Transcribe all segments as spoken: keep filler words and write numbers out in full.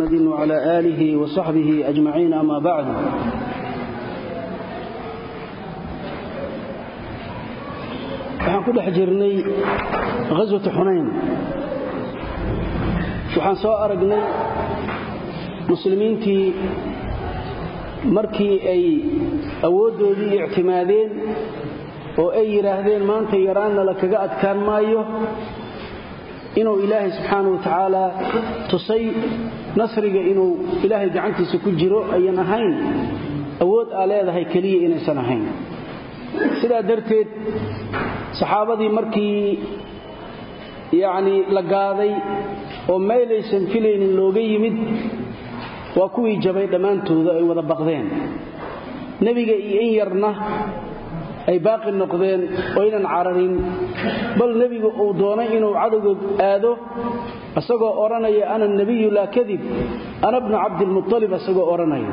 محمد وعلى آله وصحبه أجمعين أما بعد waxaan ku dhex jirnay ghazwat Hunayn waxaan soo aragnay muslimiintii markii ay awoodoodii ictimaadeen oo ay yiraahdeen maanta yaraana la kaga adkaan maayo inuu ilaahay subxaanahu wa ta'ala tusay nasriga inuu ilaahay gacantiisa ku jiro ayaan ahayn awood aa leedahay kaliya inaysan ahayn sidaa darteed saxaabadii markii yaani la gaaday oo meelaysan filaynin looga yimid waa kuwii jabay dhamaantooda ay wada baqdeen nabiga iyo in yarna ay baaqi noqdeen oo inaan cararin bal nabiga uu doonay inuu cadowga aado asagoo oranaya ana nabiyyu la kadib ana ibn abd al-muttalib asagoo oranaya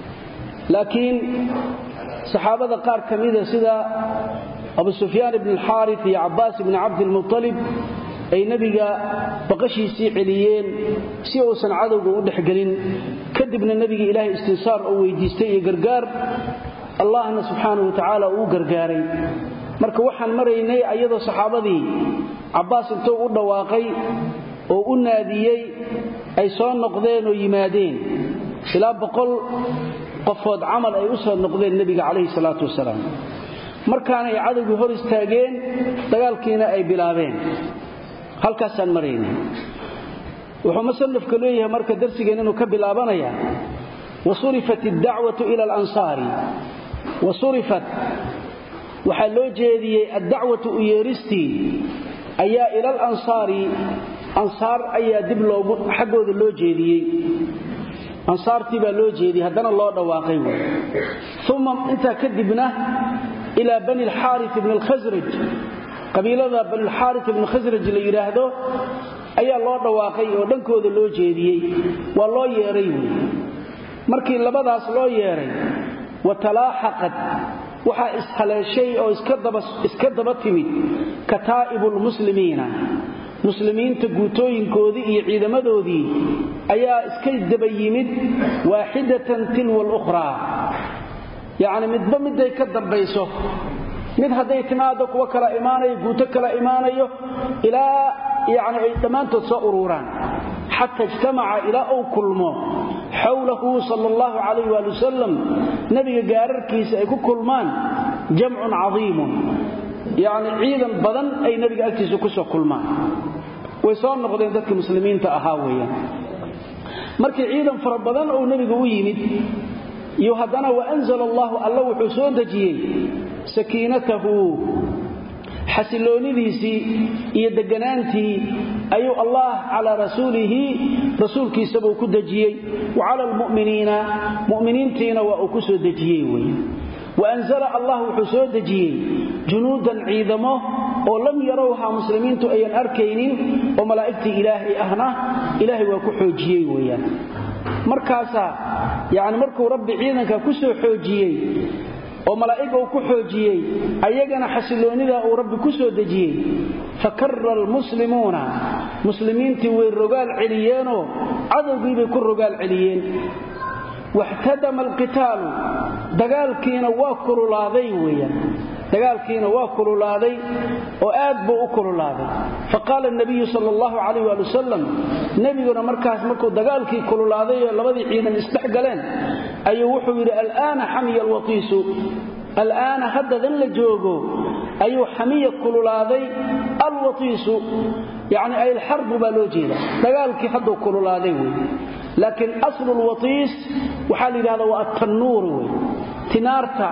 laakiin saxaabada qaar kamida sida Abu Sufyan ibn al-Harith iyo Abbas ibn Abd al-Muttalib ay nabiga baqashiisii celiyeen si uu san cadowga u dhaxgalin kadibna nabiga ilaahay istinsaar oo weydiistay iyo gargaar Allahna subhanahu wa ta'ala uu gargaaray marka waxaan maraynay ayadoo saxaabadii Abbas intuu u dhawaaqay oo u naadiyay ay soo noqdeen oo yimaadeen ilaa boqol qofood amal ay u soo noqdeen nabiga kaleey salaatu wasalaam markaan ay cadowgu hor istaageen dagaalkiina ay bilaabeen halkaas aan maraynay wuxuu musannafku leeyahay marka darsigeena inuu ka bilaabanaya wasurifat ad-da'watu ila al-ansari wasurifat waxa loo jeediyay ad-da'watu yeeristi ayaa ila al-ansari ansar ayaa dib loogu xaqooda loo jeediyay ansarti baa loo jeediyay hadana loo dhawaaqay thumma inta kadibna ila bani al-harith ibn al-khazraj qabiilada bani al-harith ibn al-khazraj la yiraahdo ayaa loo dhawaaqay oo dhankooda loo jeediyay waa loo yeeray markii labadaas loo yeeray watalaaxaqat waxa ishaleeshay oo iska daba iska daba timid kataa'ibul muslimiina muslimiinta guutooyinkoodii iyo ciidamadoodii ayaa iska daba yimid waahidatan tilwa al-ukhra yaani midba miday ka dambayso mid haday timaado kuwa kala iimaanayo guuto kala iimaanayo ila yaani ay dhamaantood soo ururaan hatta ijtamaca ila aw kulmo hawlahu sallallahu alayhi wa sallam nabiga gaararkiisa ay ku kulmaan jam'un 'aziim yaani ciidan badan ay nabiga agtiisa ku soo kulmaan way soo noqdeen dadka muslimiinta ahaa weeyaan markii ciidan fara badan oo nabiga u yimid iyo hadana wa anzala Allah alla wuxuu soo dajiyay sakiinatahu xasiloonidiisi iyo deganaantii ayuu Allah ala rasuulihi rasuulkiisa uu ku dajiyay wa ala almu'miniina mu'miniintiina waa uu ku soo dajiyay weeyaan وأنزل الله وحسود دجيه جنودا عيدمه ولم يروها مسلمين أيان أركينين وملائكة إلهي أهنا إلهي وكحوجيه ويا مركاسا يعني مركو رب عيدنك كسو حوجيه وملائكة وكحوجيه أيقنا حسلوني ذا ورب كسو دجيه فكر المسلمون مسلمين توي الرجال عليانو عدو بيكون رجال عليين واحتدم القتال دغالكينا وا كلولاداي ويان دغالكينا وا كلولاداي او aad buu u kululaaday faqala an-nabiy sallallahu alayhi wa sallam nabiguna markaas markuu dagaalkii kululaaday labadii ciidan isdhaxgaleen ayuu wuxuu yiri al-aana hamiya al-watisu al-aana haddan la joogo ayuu hamiya kululaaday al-watisu يعني أي الحرب بالوجيدة دقالك حدو كل هذا لكن أصل الوطيس وحال هذا والتنور تنارتا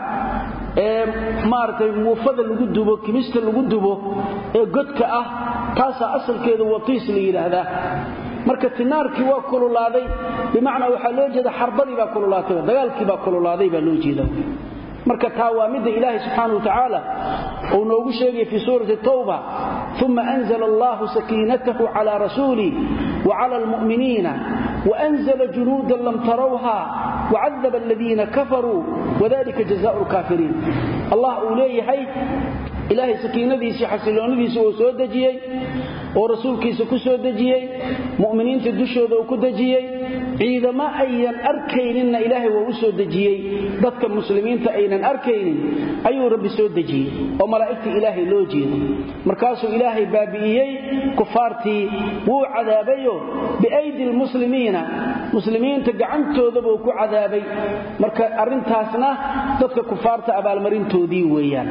مارتا موفد اللي قدبه كميست اللي قدبه قدك أه تاسا أصل كذا وطيس لي هذا marka tinaarkii waa kululaaday bimaana waxa loo jeeda xarbadii baa kululaatay dagaalkii baa kululaaday baa loo jeeda marka taa waa mid ilaahay subhanahu wa ta'ala oo noogu sheegay fi suurati tawba thumma anzala Allahu sakinatahu ala rasuli wa ala almu'minina wa anzala junudan lam tarawha wa 'adhaba alladhina kafaru wa dhalika jazaa'ul kafirin Allah uleeyahay ilaahay sakiinadiisa xasiloonidiisa oo soo dajiyay oo rasuulkiisa ku soo dajiyay mu'miniinta dushooda uu ku dajiyay ciidama aynan arkaynin ilaahay waa u soo dejiyay dadka muslimiinta aynan arkaynin ayuu rabbi soo dejiyay oo malaa'ikta ilaahay loo jeedo markaasuu ilaahay baabi'iyay kufaartii wuu cadaabayo biaydil muslimiina muslimiinta gacantooda buu ku cadaabay marka arintaasna dadka kufaarta abaalmarintoodii weeyaan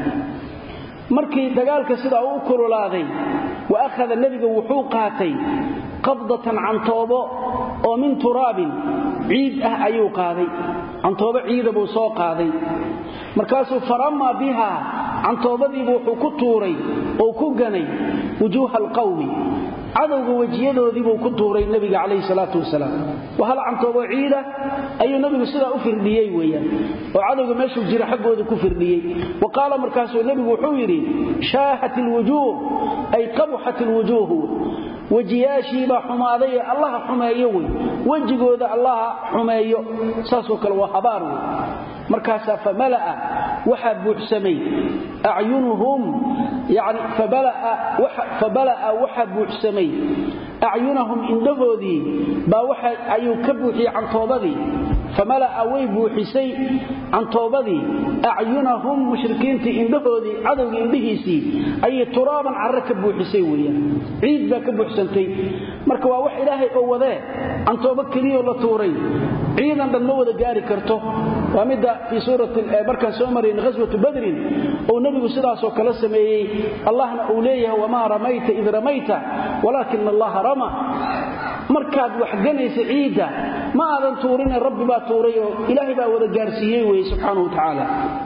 markii dagaalka sida uu kululaaday wa akhada nabiga wuxuu qaatay qabdatan cantoobo oo min turaabin ciid ah ayuu qaaday cantoobo ciid buu soo qaaday markaasuu farama biha cantoobadii wuxuu ku tuuray oo ku ganay wujuhal qawmi cadowga wajiyadoodii buu ku tuuray nabiga kaleey salaatu wasalaam wahal cantoobo ciida ayuu nabigu sida u firdiyay weeyaan oo cadowga meeshuu jira xaqooda ku firdiyay waqala markaasuu nabigu wuxuu yiri shaahatil wujuh ay qabhatil wujuh wajiyaashii baa xumaaday Allah xumeeyo way wajigooda Allah xumeeyo saasoo kale waa habaar markaas famalaa waxa buuxsamay a'yunuhum yaani fabalaa waxa fabalaa waxa buuxsamay a'yunuhum indahoodii baa waxa ayuu ka buuxiyay cantoobadii famalaa way buuxisay cantoobadii a'yunuhum mushrikiintii indahoodii cadowgii indhihiisii ay turaaban carra ka buuxisay weeyaan ciid baa ka buuxsantay marka waa wax ilaahay oo wadee cantoobo kaliya la tuuray ciidan dhan ma wada gaari karto waa midda fi suurati marka soo marin ghazwatu badr oo nabigu sidaas oo kala sameeyay allahna uu leeyahay wama ramayta id ramayta walakin allah rama markaad wax ganaysa ciida ma aadan tuurin rabbi baa tuuray oo ilaahay baa wada gaarsiiyay way subhanahu wa ta'ala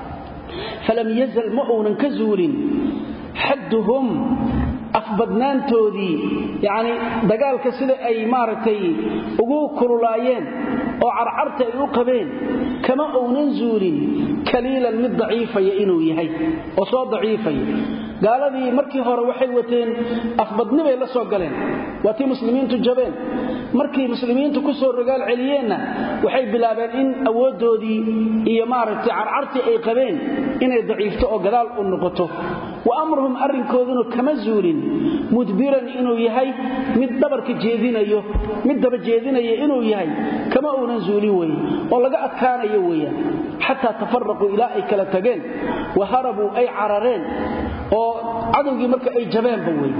falam yazal ma'unan kazulin hadduhum afbadnaantoodii yaani dagaalka sida ay maartay ugu kululaayeen oo carcarta ay u qabeen kama oonan zuulin kaliilan mid daciifaya inuu yahay oo soo daciifay gaaladii markii hore waxay wateen afbadnibay la soo galeen waatii muslimiintu jabeen markii muslimiintu ku soo rogaal celiyeenna waxay bilaabeen in awoodoodii iyo maartay carcartii ay qabeen inay daciifto oo gadaal u noqoto wa amruhum arrinkooduna kama zuulin mudbiran inuu yahay mid dabarka jeedinayo mid daba jeedinayo inuu yahay kama uunan zuulin way oo laga adkaanayo weeyaan hatta tafarraqu ila ay kala tageen wa harabu ay carareen oo cadowgii marka ay jabeen baway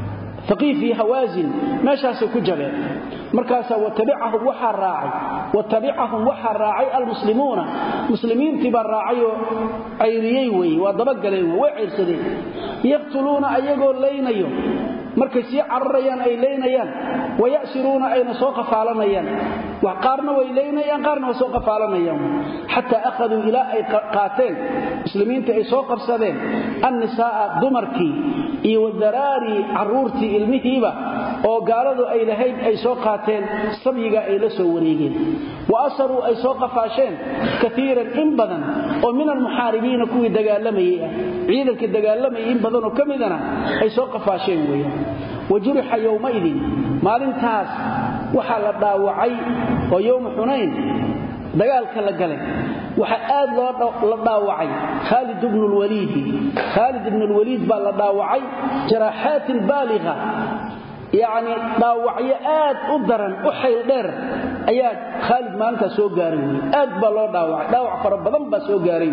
ثقيفي هوازن ماشاس ku jabeen markaas watabi'ahum waxa raacay watabi'ahum waxa raacay almuslimuuna muslimiintii baa raacayo ayriyay way waa daba galeen way ciirsadeen yaqtuluuna ayagoo leynayo markay si cararayaan ay leynayaan wayasiruuna ayna soo qafaalanayaan wax qaarna way leynayaan qaarna soo qafaalanayaan hatta akhadu ila ay qaateen muslimiinta ay soo qabsadeen annisaa dumarkii iyo wadaraari caruurtii ilmihiiba oo gaaladu ay lahayd ay soo qaateen sabyiga ay la soo wareegeen wa asaru ay soo qafaasheen kathiran in badan oo min almuhaaribiina kuwii dagaalamayay ciidanka dagaalamayay in badan oo kamidana ay soo qafaasheen weeyaan wajruha yawmaidin maalintaas waxa la dhaawacay oo yawm xunayn dagaalka la galay waxa aad loo la dhaawacay Khalid ibn al-Walid Khalid ibn al-Walid baa la dhaawacay jarahat baligha yaani dhaawacyo aad u daran u xeel dheer ayaa Khalid maanta soo gaaray aad baa loo dhaawacay dhaawac fara badan baa soo gaaray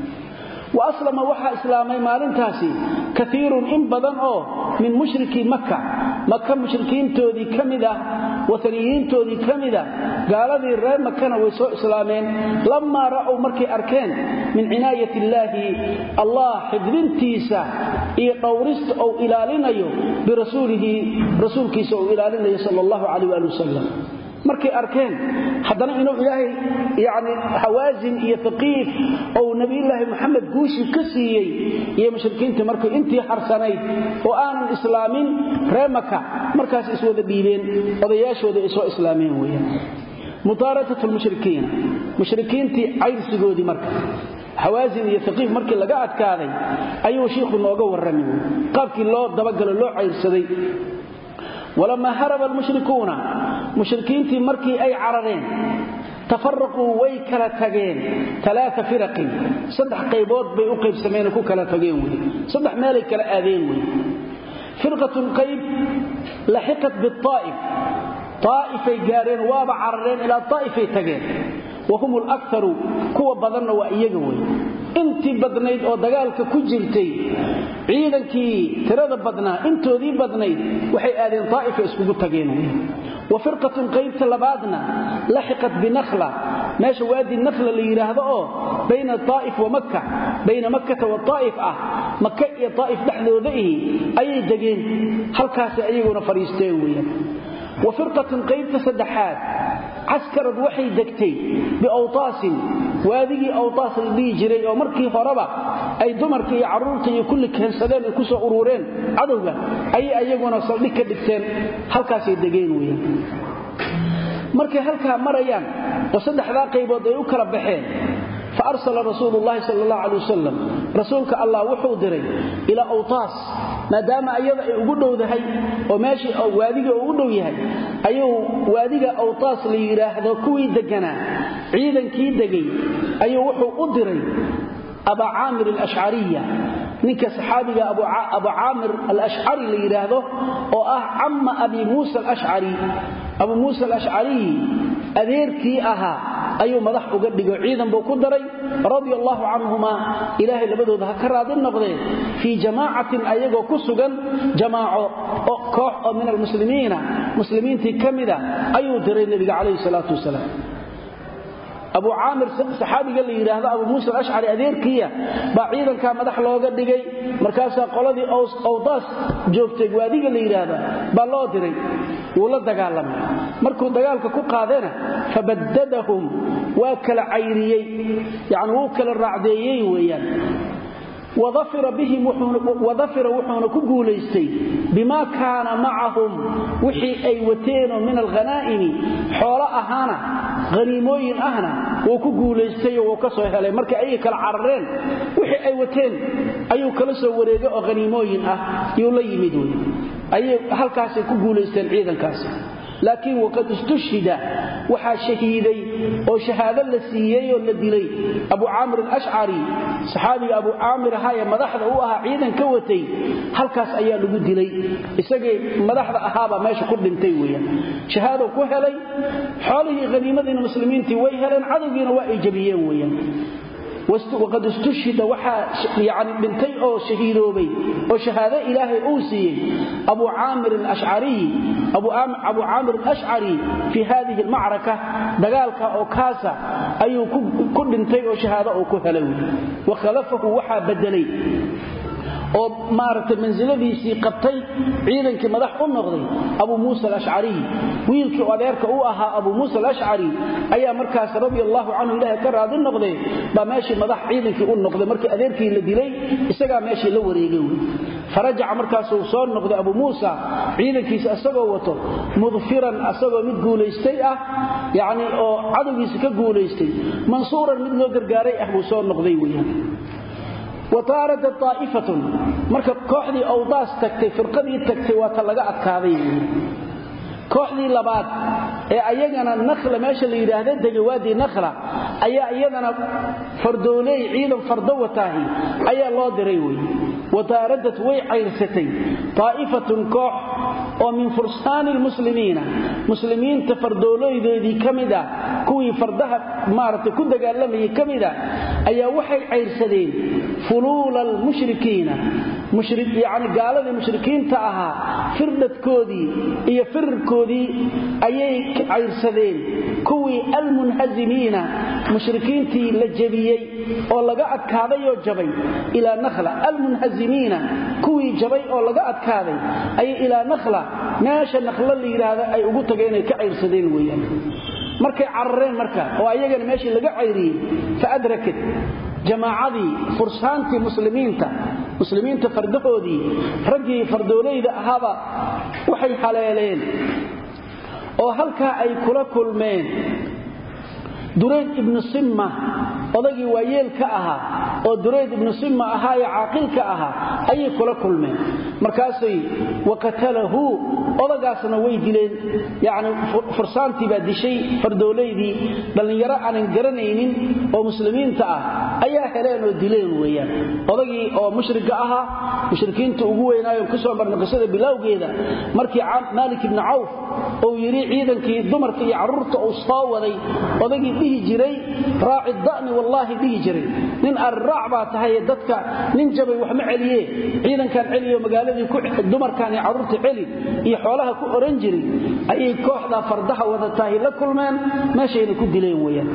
وأسلم وحى إسلامي مالنتاسي كثير إن بدن أو من مشركي مكة مكة مشركين تودي كمدة وثنيين تودي كمدة قال ذي الرئي مكة ويسوء إسلامين لما رأوا مركي أركان من عناية الله الله حفظين تيسا إيه طورست أو إلالينيو برسوله رسول كيسو إلالينيو صلى الله عليه وآله وسلم markay arkeen hadana inuu ilaahay yaani hawazin iyo thaqiif oo nabi ilaahi maxamed guushi ka siiyay iyo mushrikiinta markay intii harsanayd oo aanan islaamin reemaka markaas iswada dhiibeen odayaashooda isoo islaameen weeyaan mutaratatul mushrikiin mushrikiintii aysigoodi marka hawazin iyo thaqiif markii laga adkaaday ayuu sheekhu nooga waramay qaabkii loo dabagalo loo cayrsaday ولما هرب المشركون مشركين مركي أي عررين تفرقوا ويكلا تغين ثلاثة فرق صدح قيبوت بيقيب سمينكو كلا تغين صدح مالك كلا آذين فرقة قيب لحقت بالطائف طائفي جارين وابا عررين إلى طائفي تجين وهم الأكثر كوا بدن وإيجوي أنت بدنيد أو دجالك كجرتي عيدك ترى بدنا أنتوا ذي بدنيد وحي آذين طائفة اسمه تجينه وفرقة قيبت لبعضنا لحقت بنخلة ماشي وادي النخلة اللي يراهده بين الطائف ومكة بين مكة والطائف أه مكة يا طائف دحل وذئه أي دجين هل كاس أيقون فريستويا وفرقة قيبت سدحات عسكر وحي دكتي بأوطاس وهذه أوطاس اللي جري ومركي فربا أي دمركي عرورتي كل كهنسدان كسو أرورين عدوغا أي أيقون صليك دكتين هل كاس يدقين ويا مركي هلكا مريان وصدح ذا قيبود يوكل بحين فأرسل رسول الله صلى الله عليه وسلم رسولك الله وحو دري إلى أوطاس ما دام أيضا أقوله ذهي وماشي أو واديك أقوله يهي أيو واديك أوطاس ليراهده كوي دقنا عيدا كي دقي أيو وحو أدري أبا عامر الأشعرية نك صحابي أبو, ع... أبو عامر الأشعري ليراهده وأه عم أبي موسى الأشعري أبو موسى الأشعري أذيركي أها أيو مدح أقدق عيدا بوكدري رضي الله عنهما إلهي لبدو ذا كراد النقضي في جماعة أيقو كسوغا جماعة كوح من المسلمين مسلمين تكمدا أيو دري النبي عليه الصلاة والسلام أبو عامر صحابي قال لي هذا أبو موسى الأشعري أذيركية بعيدا كان مدح لو قدقي مركاسا قولدي أوضاس جوفتي وادي قال لي هذا بالله دري ولا دغالم markuu dagaalka ku qaadana fabadadahum wa kala cayriyay yaani uu kala raacdeeyay weeyaan وظفر بهم وظفر وحنا كغوليستي بما كان معهم وحي اي وتين من الغنائم حول اهانا غنيموين اهنا وكغوليستي وكسو هلay marka ay kala carareen wixii ay wateen ayuu kala soo wareegay oo غنيموين ah iyo la yimid ay halkaas ku guuleysteen ciidankaas لكن وقد استشهد وحا شهيدي او شهاده لسيي او لدلي ابو عامر الاشعري صحابي ابو عامر هاي مدخده او اها ciidan ka watay halkaas ayaa lagu dilay isagii madaxda ahaaba meesha ku dhintay weeyaan shahaado ku helay xoolihii qaniimadina muslimiintii way heleen cadawgiina waa ay jabiyeen weeyaan وقد استشهد وحا يعني بنتي او شهيدوبي او شهاده الهي اوسي ابو عامر الاشعري ابو عامر ابو عامر الاشعري في هذه المعركه دغالك او كاسا ايو كدنتي او شهاده او كهلوي وخلفه وحا بدلي oo maartay manziladiisii qabtay ciidankii madax u noqday Abu Musa al-Ash'ari wiilkii adeerka uu ahaa Abu Musa al-Ash'ari ayaa markaas radiyallahu anhu ilaahay ka raadin noqday ba meeshii madax ciidankii u noqday markii adeerkii la dilay isaga meeshii la wareegay faraja markaas uu soo noqday Abu Musa ciidankiisa asagoo wato mudfiran asagoo mid guuleystay ah yaani oo cadawgiisa ka guuleystay mansuuran mid loo gargaaray ah buu soo noqday weeyaan وطارت الطائفة مركب كوحدي أوضاس تكتي فرقدي تكتي واتلقى أدكاذي كوحدي لباد أيضاً النخلة ماشي اللي يراهده دقوادي نخلة أيضاً فردولي عيدا فردوتاهي أي الله دريوي وطاردت وي عيرستي طائفة كوح ومن فرسان المسلمين مسلمين تفردولي ذي كمدا كوي فردها مارت كده قال لهم كمدا أي وحي عيرسدين فلول المشركين مشرك يعني قالوا المشركين تاها فردت كودي هي فر كودي أي عيرسدين كوي المنهزمين مشركين تي لجبيي oo laga adkaaday oo jabay ila nakhla almunhazimiin kuwi jabay oo laga adkaaday ay ila nakhla meesha nakhla la yiraahdo ay ugu tageen ay ka ciirsadeen weeyaan markay carareen marka oo ayagana meeshii laga ciiriyay fa adrakat jamaacadii fursaantii muslimiinta muslimiinta fardahoodii ragii fardoolayda ahaba waxay haleeleen oo halka ay kula kulmeen Durayd ibn Simma odagii waayeel ka ahaa oo Durayd ibn Simma ahaa ee caaqil ka ahaa ayay kula kulmeen markaasay waqatalahu odagaasna way dileen yaani fursaantii baa dishay fardooleydii dhalinyaro aan garanaynin oo muslimiinta ah ayaa heleen oo dileen weeyaan odagii oo mushriga ahaa mushrikiinta ugu weynaayo ku soo marnay qisada bilowgeeda markii Malik ibn Auf oo yiri ciidankii dumarka iyo carruurta oo soo waday odagii dhihi jiray raaci da'ni wallahi dhihi jiray nin arraacba tahay dadka nin jabay wax ma celiye ciidankan celiyo magaaladii ku dumarkan iyo carruurta celi iyo xoolaha ku oran jiray ayay kooxda fardaha wada tahay la kulmeen meeshayna ku dileen weeyaan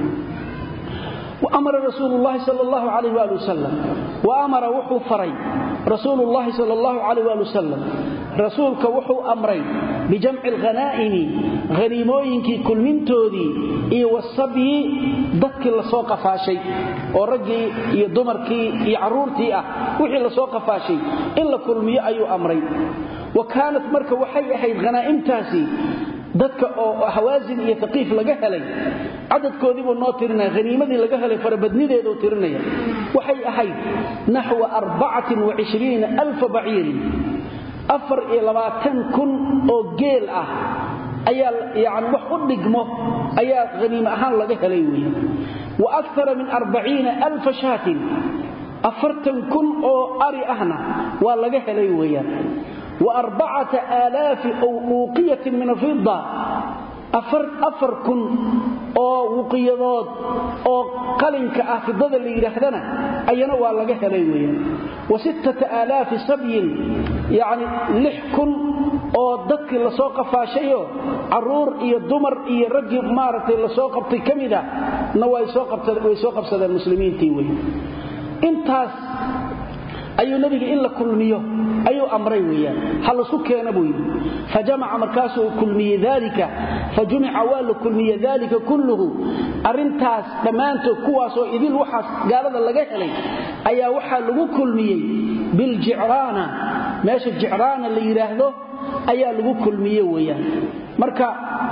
وأمر رسول الله صلى الله عليه وآله وسلم وأمر وحو فري رسول الله صلى الله عليه وآله وسلم رسولك وحو أمري بجمع الغنائم غنيموينك كل من تودي إيه والصبي ضدك لسوق فاشي ورقي يدمركي يعرورتي أه وحي لسوق فاشي إلا كل مية أي أمري وكانت مركة وحي أحيد غنائم تاسي dadka oo Hawaazin iyo Taqiif laga helay cadadkoodii buu noo tirinay ghaniimadii laga helay farabadnideedu uu tirinaya waxay ahayd nahwa arba'atan wa ishriina alf ba'ir afar iyo labaatan kun oo geel ah ayaa yaani wax u dhigmo ayaa ghaniim ahaan laga helay weeyaan wa akthar min arba'iina alf shaatin afartan kun oo ari ahna waa laga helay weeyaan وأربعة آلاف أو وقية من الفضة أفر أفر كن أو وقيضات أو قلنك أفضل اللي يرهدنا أينا والله هليويا وستة آلاف سبي يعني لحكن أو ضدك لسوق فاشيو عرور إيا الدمر إيا رجب مارة لسوق بتكمدة نوا يسوق بسد المسلمين تيوي انتاس أيو نبي إلا كل ميو أيو أمري وياه حل سكي نبوي فجمع مركاسه كل مية ذلك فجمع وال كل مية ذلك كله أرنتاس دمانته كواسو إذن وحس قال هذا اللي قال لي أيا وحا لغو كل مية بالجعرانة ماشي الجعرانة اللي يراهده أيا لغو كل مية وياه مركا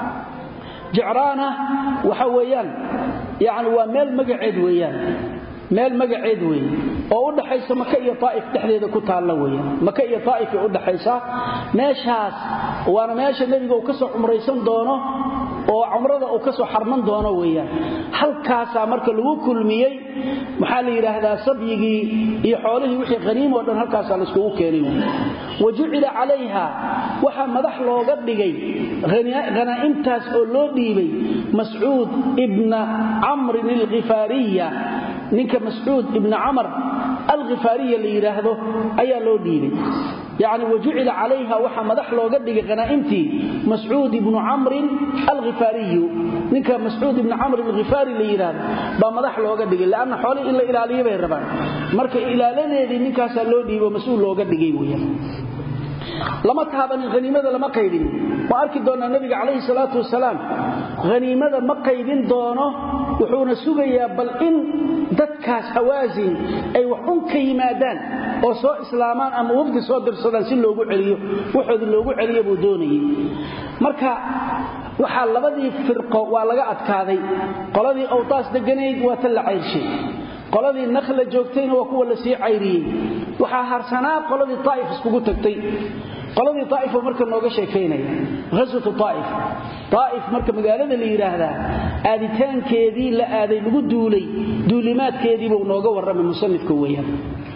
جعرانة وحويان يعني وميل مقعد وياه meel magaceed weey oo u dhaxaysa Maka iyo Taif dhexdeeda ku taala weeyaan Maka iyo Taif u dhaxaysa meeshaas waana meesha nabiga uu ka soo umraysan doono oo umrada uu ka soo xarman doono weeyaan halkaas marka lagu kulmiyay maxaa la yiraahdaa sabyigii iyo xoolihii wixii qaniim oo dhan halkaas la isku keenay wajicila calayha waxa madax looga dhigay ghanaa'imtaas oo loo dhiibay Mas'uud ibn Amr al-Ghifariya ninka Mas'uud ibn Amr al-Ghifariya li yiraahdo ayaa loo dhiibay yaani wajicila calayha waxa madax looga dhigay ghanaa'imtii Mas'uud ibn Amr al-Ghifariyu ninka Mas'uud ibn Amr al-Ghifari li yiraahdo ba madax looga dhigay laana xoolo in la ilaaliyo bay rabaan marka ilaaladeedii ninkaas loo dhiibo mas'uul looga dhigay weeyaan lama taaban ghaniimada lama qaydin wa arki doona nabiga kaleey salaatu wasalaam ghaniimada ma qaydin doono wuxuuna sugayaa bal in dadkaas Hawaazin ay wax un ka yimaadaan oo soo islaamaan ama wafdi soo dirsadaan si loogu celiyo wuxuu loogu celiyo buu doonayay marka waxa labadii firqo waa laga adkaaday qoladii awtaas deganayd waa tal cayrshay qoladii nakhla joogtayna waa kuwa la sii cayriyay waxa harsanaa qoladii Taif iskugu tagtay qoladii Taif marka nooga sheekeynay ghazwatu Taif Taif marka magaalada la yiraahdaa aaditaankeedii la aaday lagu duulay duulimaadkeedii buu nooga waramay musannifka weeyaan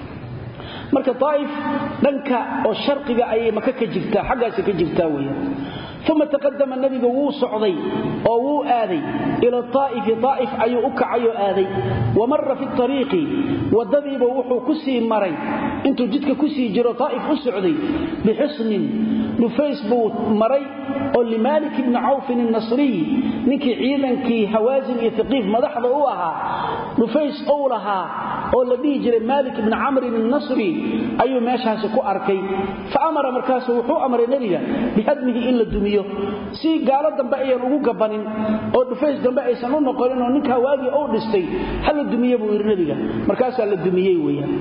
marka Taif dhanka oo sharqiga ay Maka ka jirtaa xagaas ka jirtaa weeyaan ثم تقدم النبي وو صعدي او وو آدي الى الطائف طائف اي اكعيو آدي ومر في الطريق ودبيب وحو كسي مري انتو جدك كسي جرو طائف اسعدي بحسن نفيس بوت مري او لمالك بن عوف النصري نكي عيلنكي هوازن يثقيف مدحضه او اها نفيس اولها او لبي جري مالك بن عمرو النصري ايو ماشاس كو اركي فامر مركاسه وحو امر النبي بهدمه الا الدمي si gaala dambe ay ugu gabanin oo dhufays dambe aysan u noqonin oo ninka waagi oo dhistay hal dumiye buu nabiga markaas la dumiyay weeyaan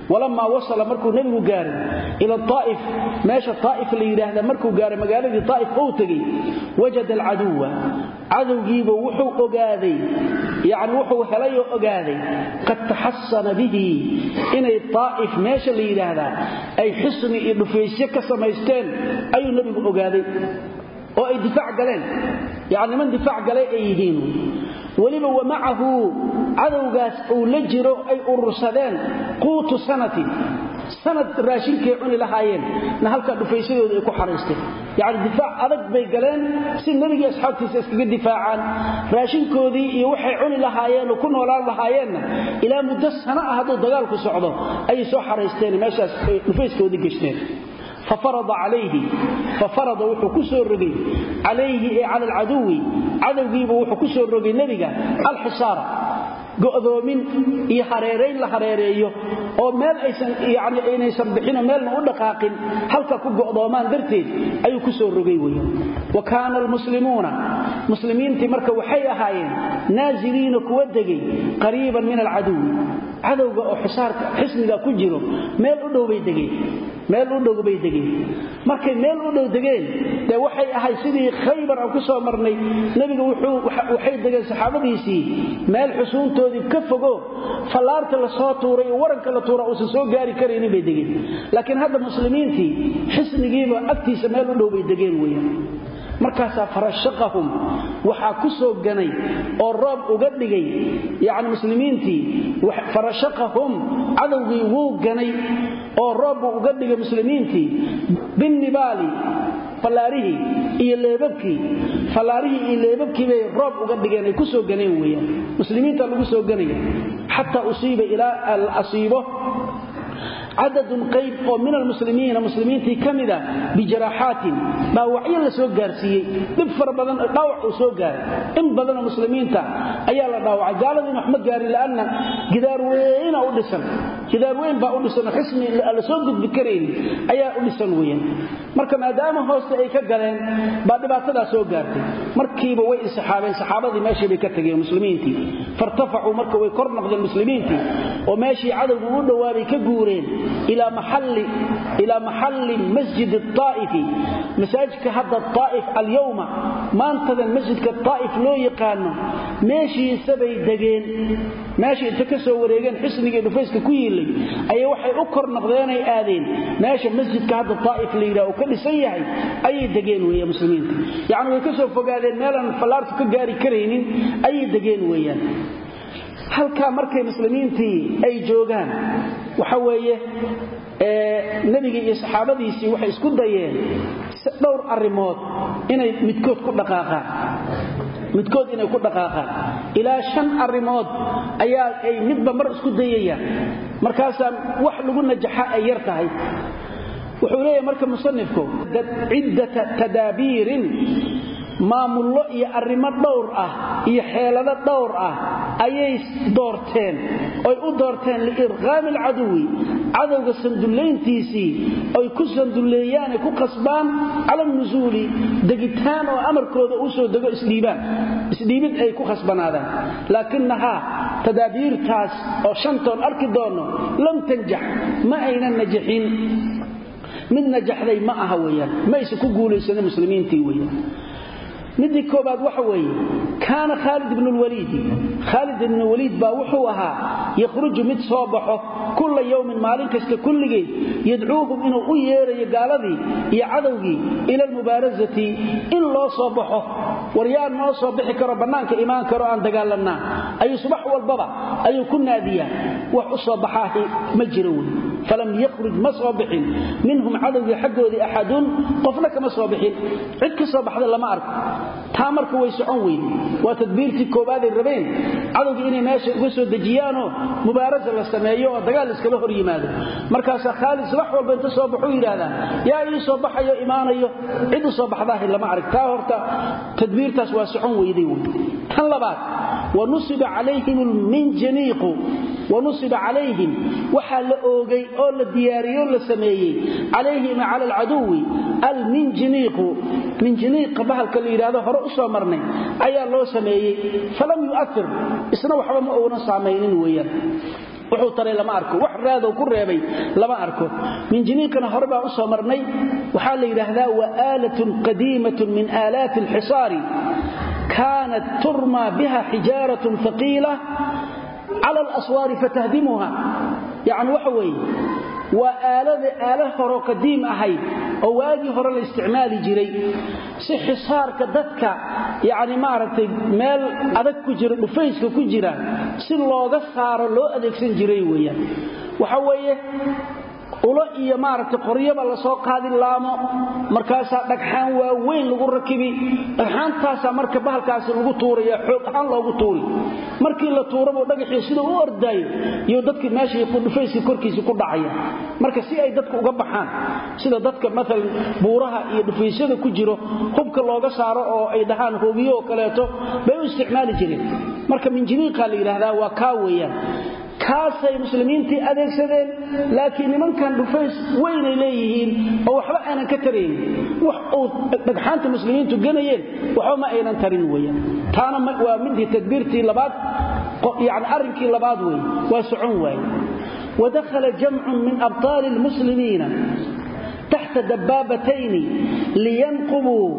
ولما وصل مركو نبي قارن إلى الطائف ماشى الطائف اللي يراهد مركو قارن مقالة الطائف أوتقي وجد العدو عدو جيبه وحو أقاذي يعني وحو هليه أقاذي قد تحصن به إن الطائف ماشى اللي يراهد أي حصن إنه في السكة سميستين أي نبي أقاذي وأي دفاع قلين يعني من دفاع قلين أيهينه ولما ومعه عدو قاس أو لجروا أي أرسدان قوت سنة سنة راشين كيعوني لهايين نهلك الدفايسين يكون حريستين يعني الدفاع أدق بيقلين سن نبي أصحاب تساسك دفاعا راشين كودي يوحي عوني لهايين وكون ولا لهايين إلى مدة سنة هذا دقالك سعوده أي سوى حريستين ماشي دفايس كودي قشتين ففرض عليه ففرض وحو كسر ربي عليه على العدو عدو جيبه وحو كسر ربي النبي الحصار قؤذومين iyo hareereyn la hareereeyo oo meel aysan yaani inaysan bixin meel u dhaqaaqin halka ku go'doomaan darteed ayuu ku soo rogay weeyo wakaana almuslimuuna muslimiinti marka waxay ahaayeen naaziliina kuwa degay qariiban min aladu cadawga oo xisaarka xisniga ku jiro meel u dhow bay degay meel u dhow bay degay markay meel u dhow degeen de waxay ahay sidii khaybar aan ku soo marnay nabiga wuxuu waxay degay saxaabadiisii meel xusuunto ka fogo falaarta la soo tuuray waranka la tuura oo soo gaari kareen bay degeen laakiin hadda muslimiintii xisnigiiba agtiisa meel u dhow bay degeen weeyaan markaas farashaqahum waxa ku soo ganay oo roob uga dhigay yaani muslimiintii farashaqahum cadawgii wuu ganay oo roob uga dhigay muslimiintii binnibaali falaarihi iyo leebabkii falaarihi iyo leebabkii bay roob uga dhigeen ay ku soo ganeen weeyaan muslimiinta lagu soo ganay hatta usiiba ila al-asiibo عدد قيب من المسلمين مسلمين كمدا بجراحات ما وعي لا سو غارسيي دب فر بدن داوع سو غار ان بدن المسلمين تا ايا لا داوع قالدين احمد غاري لان جدار وين او دسن جدار وين با او دسن حسمي لا سو غد بكرين ايا او دسن وين marka maadaama hoosta ay ka galeen ba dhibaatada soo gaartay markiiba way saxaabeen saxaabadii meeshii bay ka tageen muslimiintii fartafa'u marka way kor noqdeen muslimiintii oo meeshii cadawgu u dhawaabay ka guureen إلى محل إلى محل مسجد الطائف مساجد هذا الطائف اليوم ما انتظر مسجد الطائف لو يقانو ماشي سبي دقين ماشي انتكسوا وريقين حسنك دفيسك كويلي أي وحي أكر نقضين أي آذين ماشي مسجد هذا الطائف اللي يراو كل سيحي أي دقين ويا مسلمين يعني ويكسوا فقالين مالا فلارتك قاري كرينين أي دقين ويا halka markay muslimiintii ay joogan waxa weeye ee nabiga iyo saxaabadiisii waxay isku dayeen dhowr arimood inay midkood ku dhaqaaqaan midkood inay ku dhaqaaqaan ila shan arimood ayaa ay midba mar isku dayayaan markaas wax lagu najaxa ay yar tahay wuxuu leeyahay marka musannifku ciddata tadaabirin maamullo iyo arrimo dhowr ah iyo xeelado dhowr ah ayay doorteen oo u doorteen liirqaam alcaduwi cadawga sanduleyntiisii ay ku sanduleeyaan ku qasbaan ala nuzuuli degitaan oo amarkooda u soo dago isdhiibaan isdhiibid ay ku qasbanaadaan laakinaha tadaabiirtaas oo shantoon arki doono lam tanjax ma aynan najaxin mid najaxday ma aha weeyaan ma is ku guuleysan muslimiintii weeyaan midii koobaad waxa weeye kaana Khalid ibn al-Walid Khalid ibn al-Walid baa wuxuu ahaa yakhruju mid soo baxo kulla yawm maalin kasta kulligii yadcuuhum inuu u yeerayo gaaladii iyo cadawgii ila al-mubarazati in loo soo baxo wariyaan noo soo bixi karo banaanka iimaan karo aan dagaalanna ay subax walbaba ay ku naadiya wax u soo baxay ma jiro falam yakhruj masabixin minhum cadawgi xagoodi ahadun qofna kama soo bixin cid ka soo baxda lama arko taamarku way socon weyn waa tadbiirti koobaad ee rabeen cadawgi inay meesha uga soo dajiyaano mubaaraza la sameeyo oo dagaal iska hor yimaado markaas Khalid subax walba inta soo baxo yiraahdaa yaa ii soo baxayo iimaanayo cid soo baxdaa lama aragtaa horta tadbiirtaas waa socon weeyday tan labaad ونصب عليهم المنجنيق ونصب عليهم وحال اوغي او لا دياريو لا سميهي عليهم على العدو المنجنيق منجنيق بحالك اللي يراده هره اسو مرني ايا لو سميهي فلم يؤثر اسنا وحبا ما اونا سامينين ويان wuxuu taray lama arko wax raado ku reebay lama arko minjiniiqana hore baa u soo marnay waxa la yiraahdaa wa aalatun qadiimatun min aalaati alhisaari كانت ترمى بها حجارة ثقيلة على الأسوار فتهدمها يعني وحوي وآلة آلة فرو قديم أهي أو واجي فرو الاستعمال جري صح صار كدتك يعني ما عرفت مال أدك كجر بفيس كجرا سن لوغا صار لو أدك سن جري ويا وحوي ulo iyo maaragtay qoriyaba la soo qaadin laamo markaas dhagxaan waaweyn lagu rakibi dhagxaantaas marka bahalkaas lagu tuurayo xoog ahaan loogu tuuri markii la tuurabo dhagaxii sida u ordayo iyo dadkii meeshii ku dhufaysi korkiisa ku dhacaya marka si ay dadku uga baxaan sida dadka midal buuraha iyo dhufaysada ku jiro hubka looga saaro oo ay dhahaan hoobiyo kaleeto bay u isticmaali jireen marka minjiniiqa la yiraahdaa waa ka weeyaan kaasay muslimiintii adeegsadeen laakiin nimankan dhufays weyn ay leeyihiin oo waxba aanan ka tareyn wax uu dhagxaanta muslimiintu ganayeen waxa ma aynan tarin weeyaan taana waa mid tadbiirtii labaad yani arinkii labaad weey waa socon weey ودخل جمع من أبطال المسلمين تحت دبابتين لينقبوا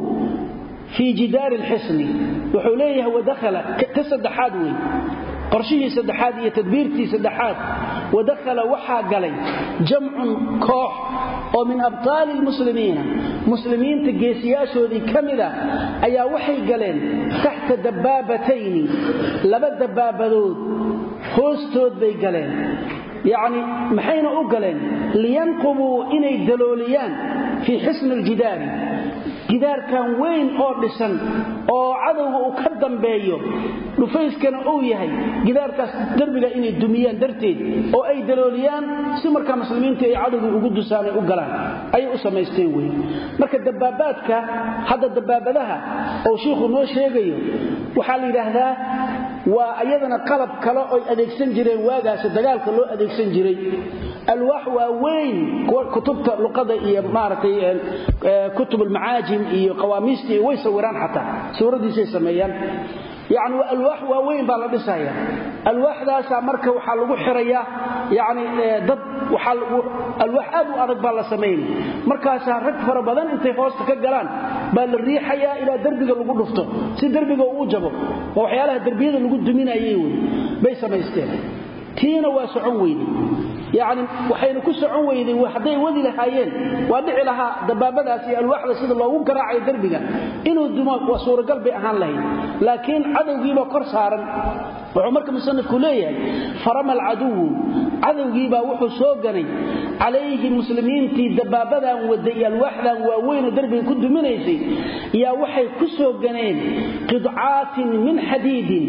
في جدار الحصن وحوليه ودخل كسدحاد وي قرشيه سدحاد iyo tadbiirtii saddexaad ودخل waxa galay jam'un koox oo min abtaal almuslimiin muslimiinta geesiyaashoodii kamida ayaa waxay galeen taxta dabbabatayn laba dabbabadood hoostood bay galeen يعني maxayna u galeen liyanqubu inay dalooliyaan fi hisn aljidaar jidaar kan weyn oo dhisan oo cadawga uu ka dambeeyo dhufayskana uu yahay jidaarkaas darbiga inay dumiyaan darteed oo ay dalooliyaan si marka muslimiinta ay cadawga ugu dusaanay u galaan ay u sameysteen weey marka dabaabaadka hada dabaabadaha oo sheekhu noo sheegayo waxa la yiraahdaa waa ayadana qalab kale oo adeegsan jireen waagaas dagaalka loo adeegsan jiray alwaax waa weyn kutubta luqada iyo maartay kutub almaajim iyo qawaamisti way sawiraan xataa suuradiisa sameeyaan يعني الواح واوين با لا dhisaya alwaaxdaas marka waxa lagu xirayaa yani dad waxa alwaax aad u adag ba la sameeyay markaas rag fara badan intay hoosta ka galaan ba la riixaya ila darbiga lagu dhufto si darbiga uu jabo waxyaalaha darbiyada lagu duminayay bay sameysteen tiina waa socon weeyay يعني waxayna ku socon weeyday waxday wadi lahaayeen waa dhici laha dabaabadaasi alwaaxda sida loogu garaacay darbiga inuu dumo waa suuragal bay ahaan lahayd laakiin cadawgiiba kor saaran wuxuu marka musannifku leeyahay farama aladu cadawgiiba wuxuu soo ganay calayhi muslimiintii dabaabadan waday alwaaxdan waa weyn darbiga ku duminaysay yaa waxay ku soo ganeen qidcaatin min xadiidin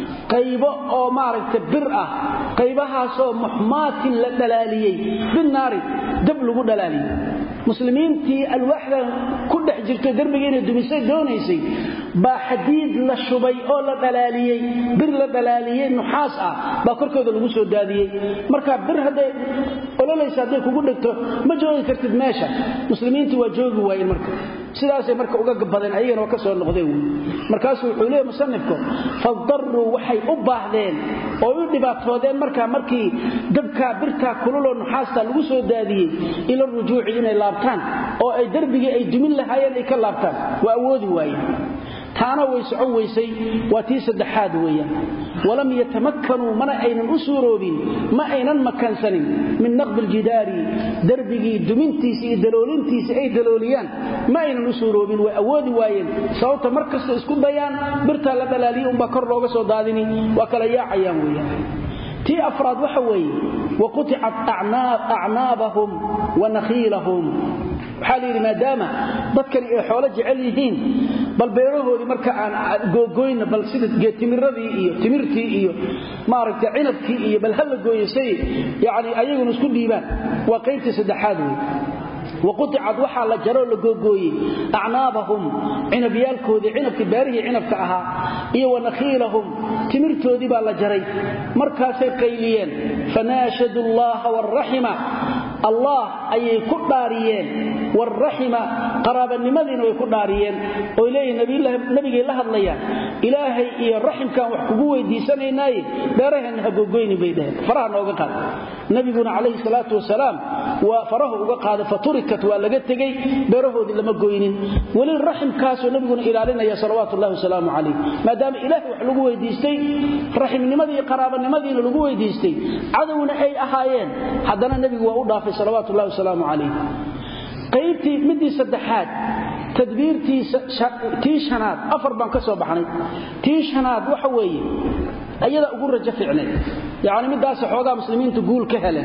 qaybo oo maaragtay bir ah qaybahaas oo muhmaatin la dhalaaliyay binaari dab lagu dhalaaliyay muslimiintii alwaaxdan ku dhex jirtay darbiga inay dumisay doonaysay ba xadiid la shubay oo la dhalaaliyay bir la dhalaaliyay nuxaas ah ba korkooda lagu soo daadiyay marka bir haday ololeysa haday kugu dhigto ma joogi kartid meesha muslimiintu waa joogi waayeen marka sidaas ay marka uga gabadan ayagana ka soo noqdeen markaas wuxuu leeyahay musannifku fadarru waxay u baahdeen oo u dhibaatoodeen marka markii dabka birta kululoo nuxaasta lagu soo daadiyay ila rujuuci inay laabtaan oo ay darbigii ay dumin lahaayeen ay ka laabtaan waa awoodi waayeen taana way socon weysay waa tii saddexaad weeyaan walam yatamakkanu mana aynan usuroobin ma aynan makansanin min naqb aljidaari darbigi dumintiisi iyo daloolintiisi ay dalooliyaan ma aynan usuroobin way awoodi waayeen sababta markasta isku dayaan birta la dhalaaliyo umba kor looga soo daadini waa kala yaacayaan weeyaan tii afraad waxa weeye waqti'at a'naab a'naabahum wa nakhilahum xaalii maadaama dadkan ay xoolo jecel yihiin bal beerahoodi marka aan googooyna bal sida geetimiradii iyo timirtii iyo maaragtay cinabkii iyo bal hal gooyisay yaani ayaguna isku dhiibaan waa qaybta saddexaad weey وقطعت وحا لا جرو لا غوغوي اعنابهم عنب يالكودي عنبك باريه عنبك اها iyo wanakhilahum timirtoodi ba la jaray markaasay qayliyeen fanashadu allah warahima الله أي كداريين والرحم قرابة النمذين ويكداريين وإليه نبي الله نبي الله الله إلهي إيه الرحم كان وحكبوه دي سنة ناي بيرهن هقوقين بيده فراه نوققاد نبينا عليه الصلاة والسلام وفراه وققاد فتركت وألقتقي بيره دي لما قوينين وللرحم كاسو نبينا إلى علينا يا صلوات الله وسلام عليه ما دام إلهي وحلقوه ديستي رحم النمذي قرابة النمذي لقوه ديستي عدونا أي أحايين حدنا النبي وأوضع في صلوات الله وسلام عليه قيبتي مدي سدحات تدبير تيشناد أفر بان كسو بحني تيشناد وحوي أيضا أقول رجع فعلا يعني مدى سحوغا مسلمين تقول كهلا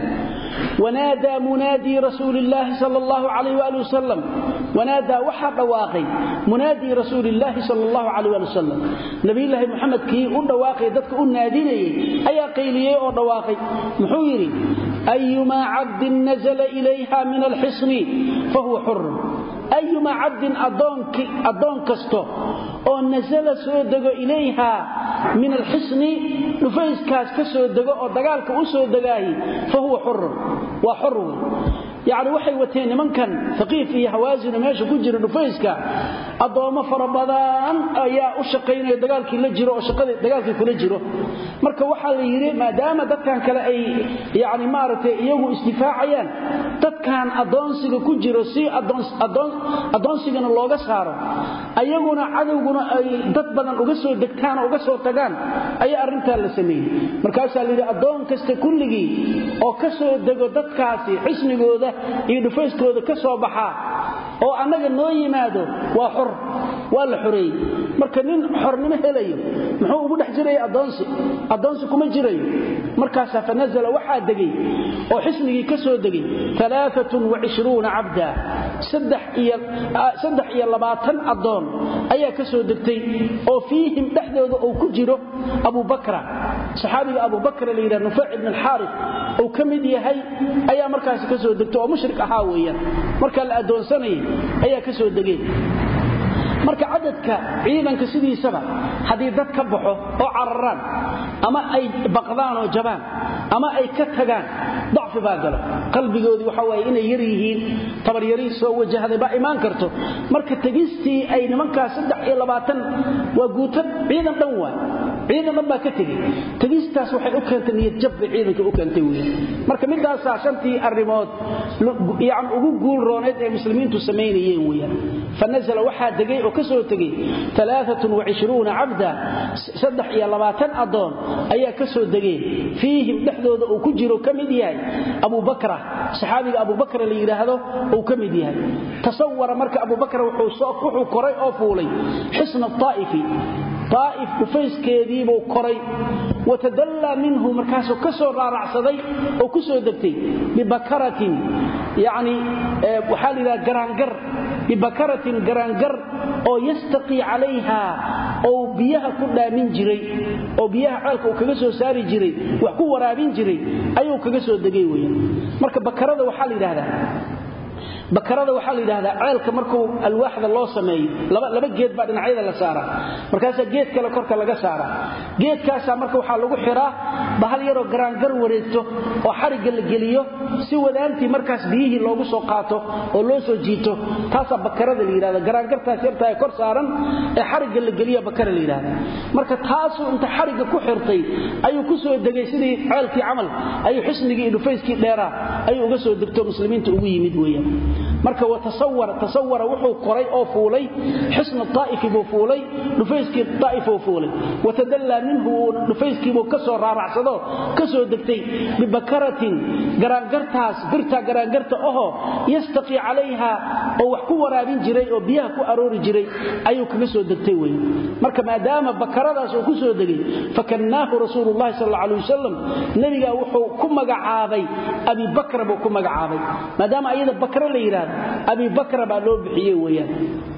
ونادى منادي رسول الله صلى الله عليه وآله وسلم ونادى وحد واقي منادي رسول الله صلى الله عليه وآله وسلم نبي الله محمد كي قد واقي ذاتك الناديني أي قيليه قد واقي محويري أيما عبد نزل إليها من الحصن فهو حر أيما عبد أدونك أدون كستو أو نزل سودغو إليها من الحصن نفيس كاس كسودغو أو دغالك أسودغاهي فهو حر وحر يعني waxay wateen nimankan faqiif iyo hawaasina meesha ku jira dhufayska adooma farabadan ayaa u shaqeynay dagaalkii la jiro oo shaqadii dagaalkii kula jiro marka waxa la yiri maadaama dadkan kale ay yaani maartay iyagu istifaacayaan dadkan adoonsiga ku jiro si adoon adoon adoonsigana looga saaro ayaguna cadawguna ay dad badan uga soo degtaan oo uga soo tagaan ayaa arinta la sameeyay markaas la yiri adoon kasta kulligii oo ka soo dego dadkaasi xisnigooda iyo dhufayskooda ka soo baxa oo anaga noo yimaado waa xor waa la xoreey marka nin xornimo helayo muxuu ugu dhex jiray adoonsi adoonsi kuma jiray markaas fa nazala waxa degay oo xisnigii ka soo degay ثلاثة وعشرين عبدا saddex iyo saddex iyo labaatan adoon ayaa ka soo degtay oo fiihim dhaxdooda oo ku jiro Abu Bakr saxaabiga Abu Bakr leeyahay Nufay ibn al-Harith oo kamid yahay ayaa markaas ka soo degtay oo mushrik ahaa weeyaan marka la adoonsanay ayaa ka soo degay marka cadadka ciidanka sidiisaba hadii dad ka baxo oo cararaan ama ay baqdaan oo jabaan ama ay ka tagaan ضعف baa galo qalbigoodi waxa way inay yar yihiin tabar yari soo wajahday ba iimaan karto marka tagistii ay nimanka saddex iyo labaatan waa guutad ciidan dhan waa ciidan dhan baa ka tagay tagistaas waxay u keentay niyad jab ciidanka u keentay weey marka midaas shantii arimood yaan ugu guul rooneed ee muslimiintu sameeyeen weeyaan fanazala waxa dagay oo ka soo tagay ثلاثة وعشرين عبدا saddex iyo labaatan adoon ayaa ka soo dagay fiihim dhaxdooda oo ku jiro kamid yahay Abu Bakr saxaabiga Abu Bakr la yiraahdo oo kamid yahay tasawwara marka Abu Bakr wuxuu soo wuxuu koray oo fuulay xisn al-Taa'ifi طائف كفيسكيدي بو كوري وتدلى منه مركاسو كسو رارعسدي او كسو دغتي ببكره يعني وحال الى غرانغر ببكره غرانغر او يستقي عليها او بيها كدامين جيري او بيها عالك او كغا سو ساري جيري wax ku waraabin jiray ayuu kaga soo dagay weeyaan marka bakarada waxa la yiraahdaa bakarada waxa la yiraahdaa ceelka markuu alwaaxda loo sameeyo laba laba geed baa dhinacyada la saara markaas geed kale korka laga saara geedkaas marka waxa lagu xiraa bahal yar oo garaangar wareegto oo xariga la geliyo si wadaantii markaas biyihii loogu soo qaato oo loo soo jiito taas bakarada la yiraahdaa garaangartaas yarta ay kor saaran ee xariga la geliyo bakara la yiraahdaa marka taas inta xariga ku xirtay ayuu ku soo dagay sidii ceelkii amal ayuu xisnigii dhufayskii dheera ayuu uga soo degto muslimiinta ugu yimid weeyaan marka wa tasawwara tasawwara wuxuu qoray oo fuulay xisn al-Taa'ifi buu fuulay dhufayskii Taa'if buu fuulay watadalla minhu dhufayskii buu ka soo raaracsado ka soo degtay bibakaratin garaangartaas birta garaangarta oo yastaqi calayha oo wax ku waraabin jiray oo biyaha ku aroori jiray ayuu kaga soo degtay weey marka maadaama bakaradaas uu ku soo degay fakannaahu rasuulullaahi sallallahu alayhi wasallam nabiga wuxuu ku magacaabay Abi Bakr buu ku magacaabay maadaama ayada bakr la yiraahdo Abi Bakr baa loo bixiyay weeyaan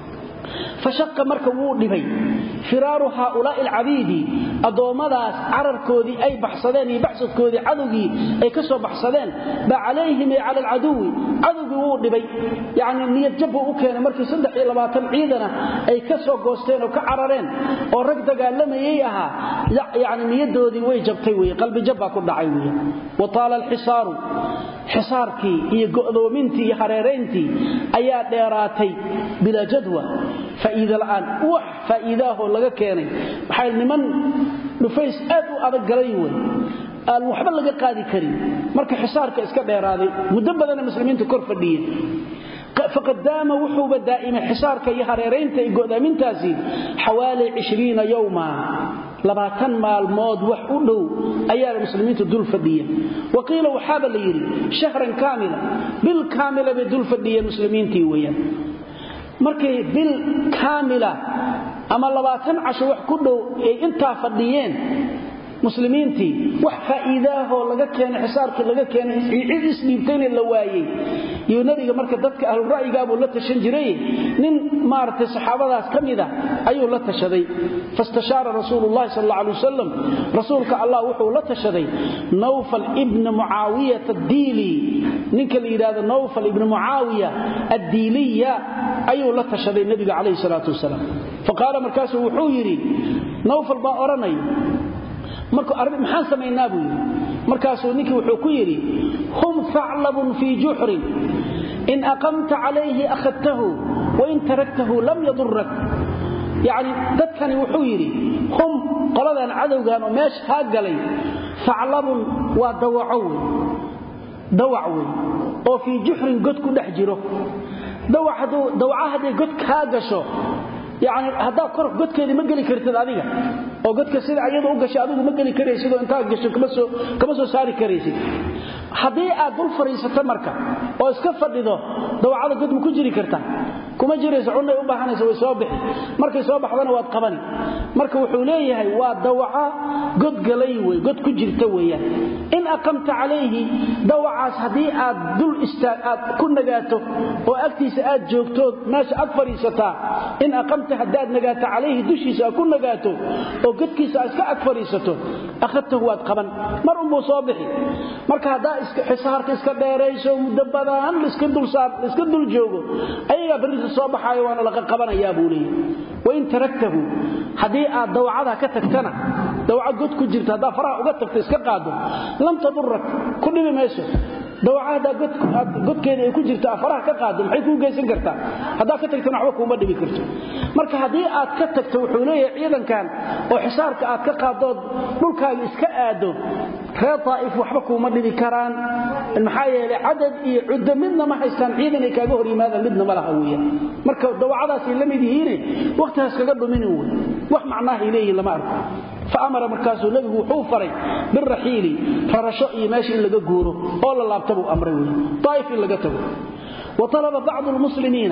فشق marka wuu dhibay firaaru haula al-abidi adoomadaas cararkoodi ay baxsadeen iyo baxsadkoodi cadowgi ay ka soo baxsadeen ba calayhim ala al-aduwi cadowgi wuu dhibay yaani niyad jab uu keenay markii saddex iyo labaatan ciidana ay ka soo goosteen oo ka carareen oo rag dagaalamayay aha yaani niyadoodi way jabtay way qalbi jab ku dhacay way wa taala al-hisaru xisaarkii iyo go'doomintii iyo hareereyntii ayaa dheeraatay bila jadwa faa'iida la'aan wax faa'iidaho laga keenay maxay niman dhufays aad u adag galay way aan waxba laga qaadi karin marka xisaarka iska dheeraaday muddo badan muslimiintu kor fadhiyeen faqad daama wuxuu daa'ima xisaarka iyo hareereynta iyo go'doomintaasi xawaali عشرين yawma labaatan maalmood wax u dhow ayaa muslimiintu dul fadhiyeen waqiila waxaba la yiri shahran kaamila bil kaamila bi dul fadhiyeen muslimiintii weeyaan markay bil kaamila ama labaatan casho wax ku dhow ay inta fadhiyeen muslimiintii wax faa'iidaho laga keenay xisaarka laga keenay cid isdhiibtayna la waayay iyo nabiga marka dadka ahlu ra'yiga buu la tashan jiray nin maartay saxaabadaas kamida ayuu la tashaday fastashaara rasuulullaahi sallallahu alayhi wasallam rasuulka allah wuxuu la tashaday nawfal ibn muawiyah ad-dili ninka la yiraahdo nawfal ibn muawiyah ad-diliya ayuu la tashaday nabiga alayhi salatu wasallam faqala markaas wuxuu yiri nawfal ba oranay marka arrin maxaan sameeynaa buu markaas uu ninkii wuxuu ku yiri hum fa'labun fi juhrin in aqamta alayhi akhadtahu wa in taraktahu lam yadurrak yaani dadkani wuxuu yiri hum qoladan cadawgan oo meesh ha galay fa'labun wa dawacu dawacu oo fi juhrin god ku dhex jiro dawacadu dawacada god ka gasho يعني هذا كرك قد كذي ما قلي كرت هذه أو قد كسر عياده وقش هذا ما قلي كريسي ده أنت قش كمسو كمسو ساري كريسي حديقة دول فريسة تمركة أو اسكفر ده ده وعلى قد مكجري كرته كم جريس عنا يوم بحنا سوي صابح مركز صابح هذا واد قبني مركز وحوليه هاي واد دوعة قد قليوي قد كجري تويا إن أقمت عليه دوعة حديقة دول استاء كنا جاته وأكتي سآت جوكتود ماش أكفر يستا إن أقمت هداد نجات عليه دشيسا كن نجاته او قدكيسا اسك اكفريسته اخذته واد قبن مر ام صباحي marka hada iska xisaarka iska dheerayso mudabadaan iska dul saar iska dul joogo ayaga bariis soo baxay waana la qabanaya buulay وين تركته hadii aad dawcada ka tagtana dawcad god ku jirta hada faraha uga tagto iska qaado lam tadurrak ku dhibi meesho dawcada god godkeeda ay ku jirta faraha ka qaado maxay ku geysan kartaa hada ka tagtana waxba kuma dhibi karto marka hadii aad ka tagto wuxuu leeyahay ciidankan oo xisaarka aad ka qaado dhulkaaga iska aado reer Taif waxba kuma dhibi karaan maxaa yeelay cadad iyo cuddo midna ma haystaan ciidan ay kaaga hor yimaadaan midna ma laha weeyaan marka dawcadaas la mid yihiin waqtigaas kaga dhumin wax macnaaha ilayhi lama arko فأمر مركز النبي وحوفري بالرحيل فرشاء ماشي لغا غورو او لا لابتبو امره طائف لغا تبو وطلب بعض المسلمين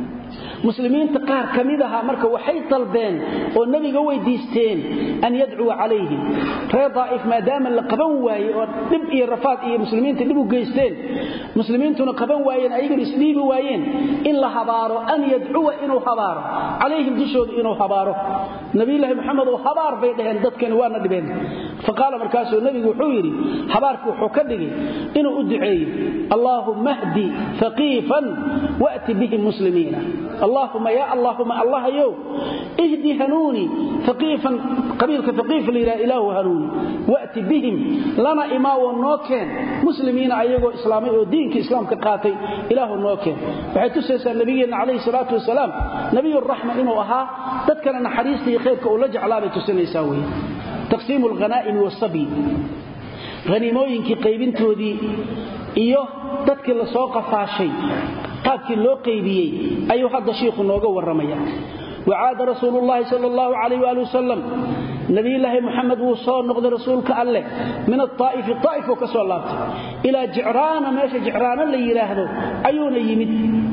مسلمين تقار كميدها marka waxay talbeen oo nabiga weydiisteen an yad'u alayhi reedaif maadaama la qaban waayay oo dib iyo rafaad iyo muslimiinta dib u geysteen muslimiintuna qaban waayeen ayaga isliibi waayeen in la habaaro an yad'u inuu habaaro alayhim dushooda inuu habaaro nabiga maxamed oo habaar bay dhaheen dadkan waana dhibeen faqala markaas nabigu wuxuu yiri habaarku wuxuu ka dhigay inuu u duceeyo allahumma hdi thaqifan wa'ti bihi muslimiina اللهم يا اللهم الله يو اهدي هنوني ثقيفا قبيلك ثقيف لا اله هنوني واتي بهم لنا امام ونوكين مسلمين ايغو اسلامي او دينك اسلام كقاتي اله نوكين waxay tusaysaa nabigeena kaleey salaatu wasalaam nabiyur rahma inuu ahaa dadkana naxariista iyo khayrka oo la jeclaabay tusinaysaa weey taqsiimul ghanaa'im was-sabi ghanimooyinkii qaybintoodii iyo dadkii la soo qafaashay qaabkii loo qaybiyay ayuu hadda sheekhu nooga waramaya وعاد رسول الله صلى الله عليه واله وسلم نبي الله محمد وصار نقد رسولك الله من الطائف الطائف وكسو الله الى جعران ماشي جعران اللي يراهدو ايونا يمد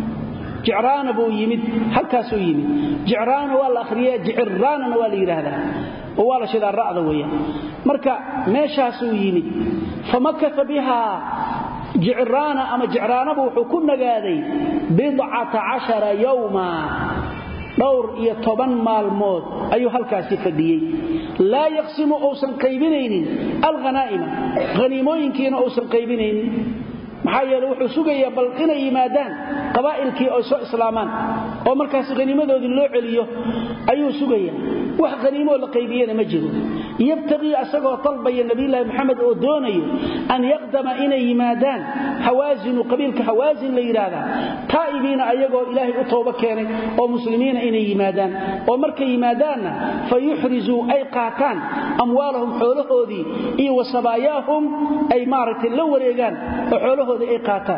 جعران ابو يمد halkaasoo yimid جعران wala akhriya جعران wala yiraahda wala shida raacda weeyaa marka meeshaasoo yimid famakatha biha جعران أما جعران بوحو كنا قادي بضعة عشر يوما دور يطبن مال موت أيها الكاسفة دي لا يقسم أوسن قيبينين الغنائم غنيموين كينا أوسن قيبينين محايا روحو سوغيا بل إنا يمادان قبائل كي أوسو إسلامان ومركز غنيمة دي اللو عليو أيو سوغيا wax qaniimo la qaybiyana ma jiro yabtaqi asagoo talbaya nabiyilaahi maxamed oo doonayo an yaqdama inay yimaadaan hawazin qabiilka hawazin la yiraahdo taa'ibiina ayagoo ilaahay u tooba keenay oo muslimiina inay yimaadaan oo markay yimaadaanna fayuhrizu ay qaataan amwaalahum xoolahoodii iyo wasabaayahum ay maaragtay la wareegaan oo xoolahoodii ay qaataan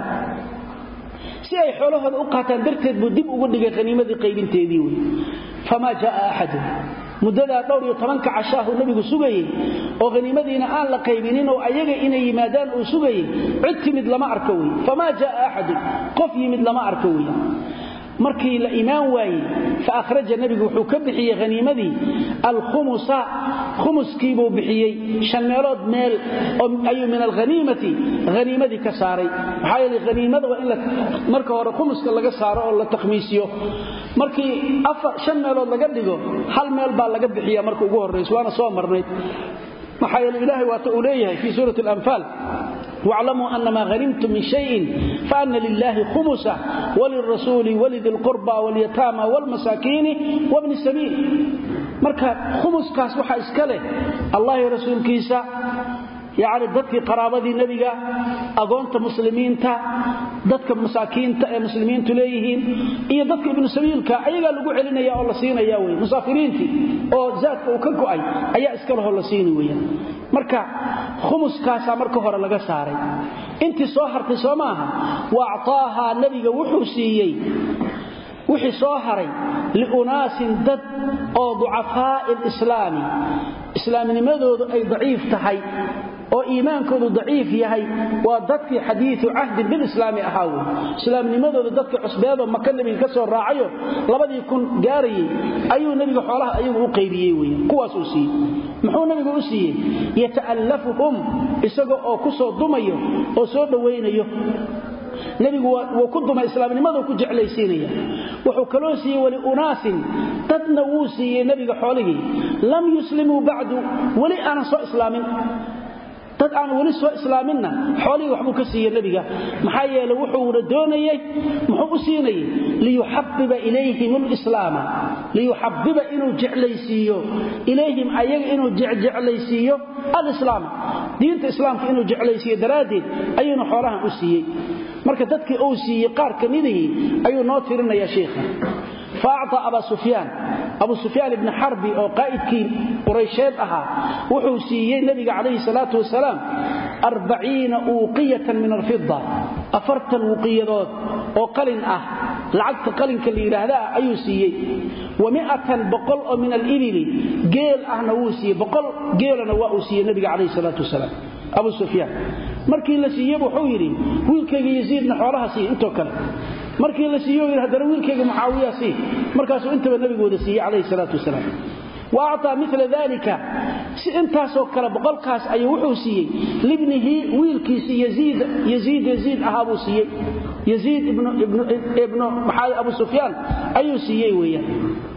si ay xoolahooda u qaataan darteed buu dib ugu dhigay qaniimadii qaybinteedii way fama jaa ahad mudada dhowr iyo toban ka cashaahu nabigu sugayay oo qaniimadiina aan la qaybinin oo ayaga inay yimaadaan oo sugayay cid timid lama arko way fama jaa ahad qof yimid lama arko way markii la iimaan waayay fa akhraja nabigu wuxuu ka bixiyay qaniimadii al khumsa khumskii buu bixiyay shan meelood meel oo ayu min al ghanimati ghanimadi ka saaray waxa ay qaniimada waa in la marka hore khumska laga saaro oo la taqmiisiyo markii afar shan meelood laga dhigo hal meel baa laga bixiyaa marka ugu horeyso waana soo marnay waxa ay ilaahay waa uu leeyahay fi suurati al-anfal واعلموا أن ما غنمتم من شيء فأن لله خمسه وللرسول ولذي القربى واليتامى والمساكين وابن السبيل marka khumuskaas waxa iska leh Allah iyo rasuulkiisa yaani dadkii qaraabadii nabiga agoonta muslimiinta dadka masaakiinta ee muslimiintu leeyihiin iyo dadka ibn sabiilka ayaga lagu celinaya oo la siinaya way musaafiriintii oo zaadka uu ka go'ay ayaa iska leh la siinay weeyaan marka khumuskaas marka hore laga saaray intii soo hartay Soomaha wa'taaha nabiga wuxuu siiyay wixii soo haray liunaasin dad oo ducafaa islaami islaamnimadoodu ay daciif tahay oo iimaankoodu daciif yahay waa dadkii xadiisu ahdi bil islaami ahaaw islaamnimadoodu dadkii cusbeedo maka nabiga ka soo raacayo labadii kun gaarayay ayuu nabiga xoolaha ayagu u qaybiyay weeyaan kuwaas uu siiyay muxuu nabigu u siiyay yata'allafuhum isaga oo ku soo dumayo oo soo dhaweynayo nabigu waa ku dumay islaamnimada ku jeclaysiinaya wuxuu kaloo siiyay wali unaasin dadna wuu siiyay nabiga xoolihii lam yuslimu ba'du wali ana soo islaamin dad aan wali soo islaaminna xoolihii waxbuu ka siiyay nabiga maxaa yeelay wuxuu doonayay muxuu u siinay li yuhabbiba ilayhim al-islaam li yuhabbiba inuu jeclaysiiyo ilayhim ayaga inuu jeclaysiiyo al-islaam diinta islaamka inuu jeclaysiiyo daraadeed ayuu xoolahan u siiyay marka dadkii uu siiyay qaar kamidii ayuu noo tirinaya sheekha فاعطى أبا سفيان أبو سفيان بن حربي أو قائد كي قريشات أها وحوسيي النبي عليه الصلاة والسلام أربعين أوقية من الفضة أفرت الوقيضات وقلن أه لعقت قلن كاللي هذا أيوسيي ومئة بقل من الإبل قيل أهنوسي بقل قيل نواؤسي النبي عليه الصلاة والسلام أبو سفيان markii la siiyay wuxuu yiri wiilkayga Yaziid xoolaha si inta kale markii la siiyay yiri hadana wiilkayga Muawiya si markaas uu intaba nabigooda siiyay alayhi salatu wasalaam waata mithla dhalika si intaasoo kale boqolkaas ayuu wuxuu siiyay libnihi wiilkiisa Yaziid Yaziid Yaziid ahabu siiyay Yaziid ibn ibn ibn Muhammad Abu Sufyan ayuu siiyay weeyaan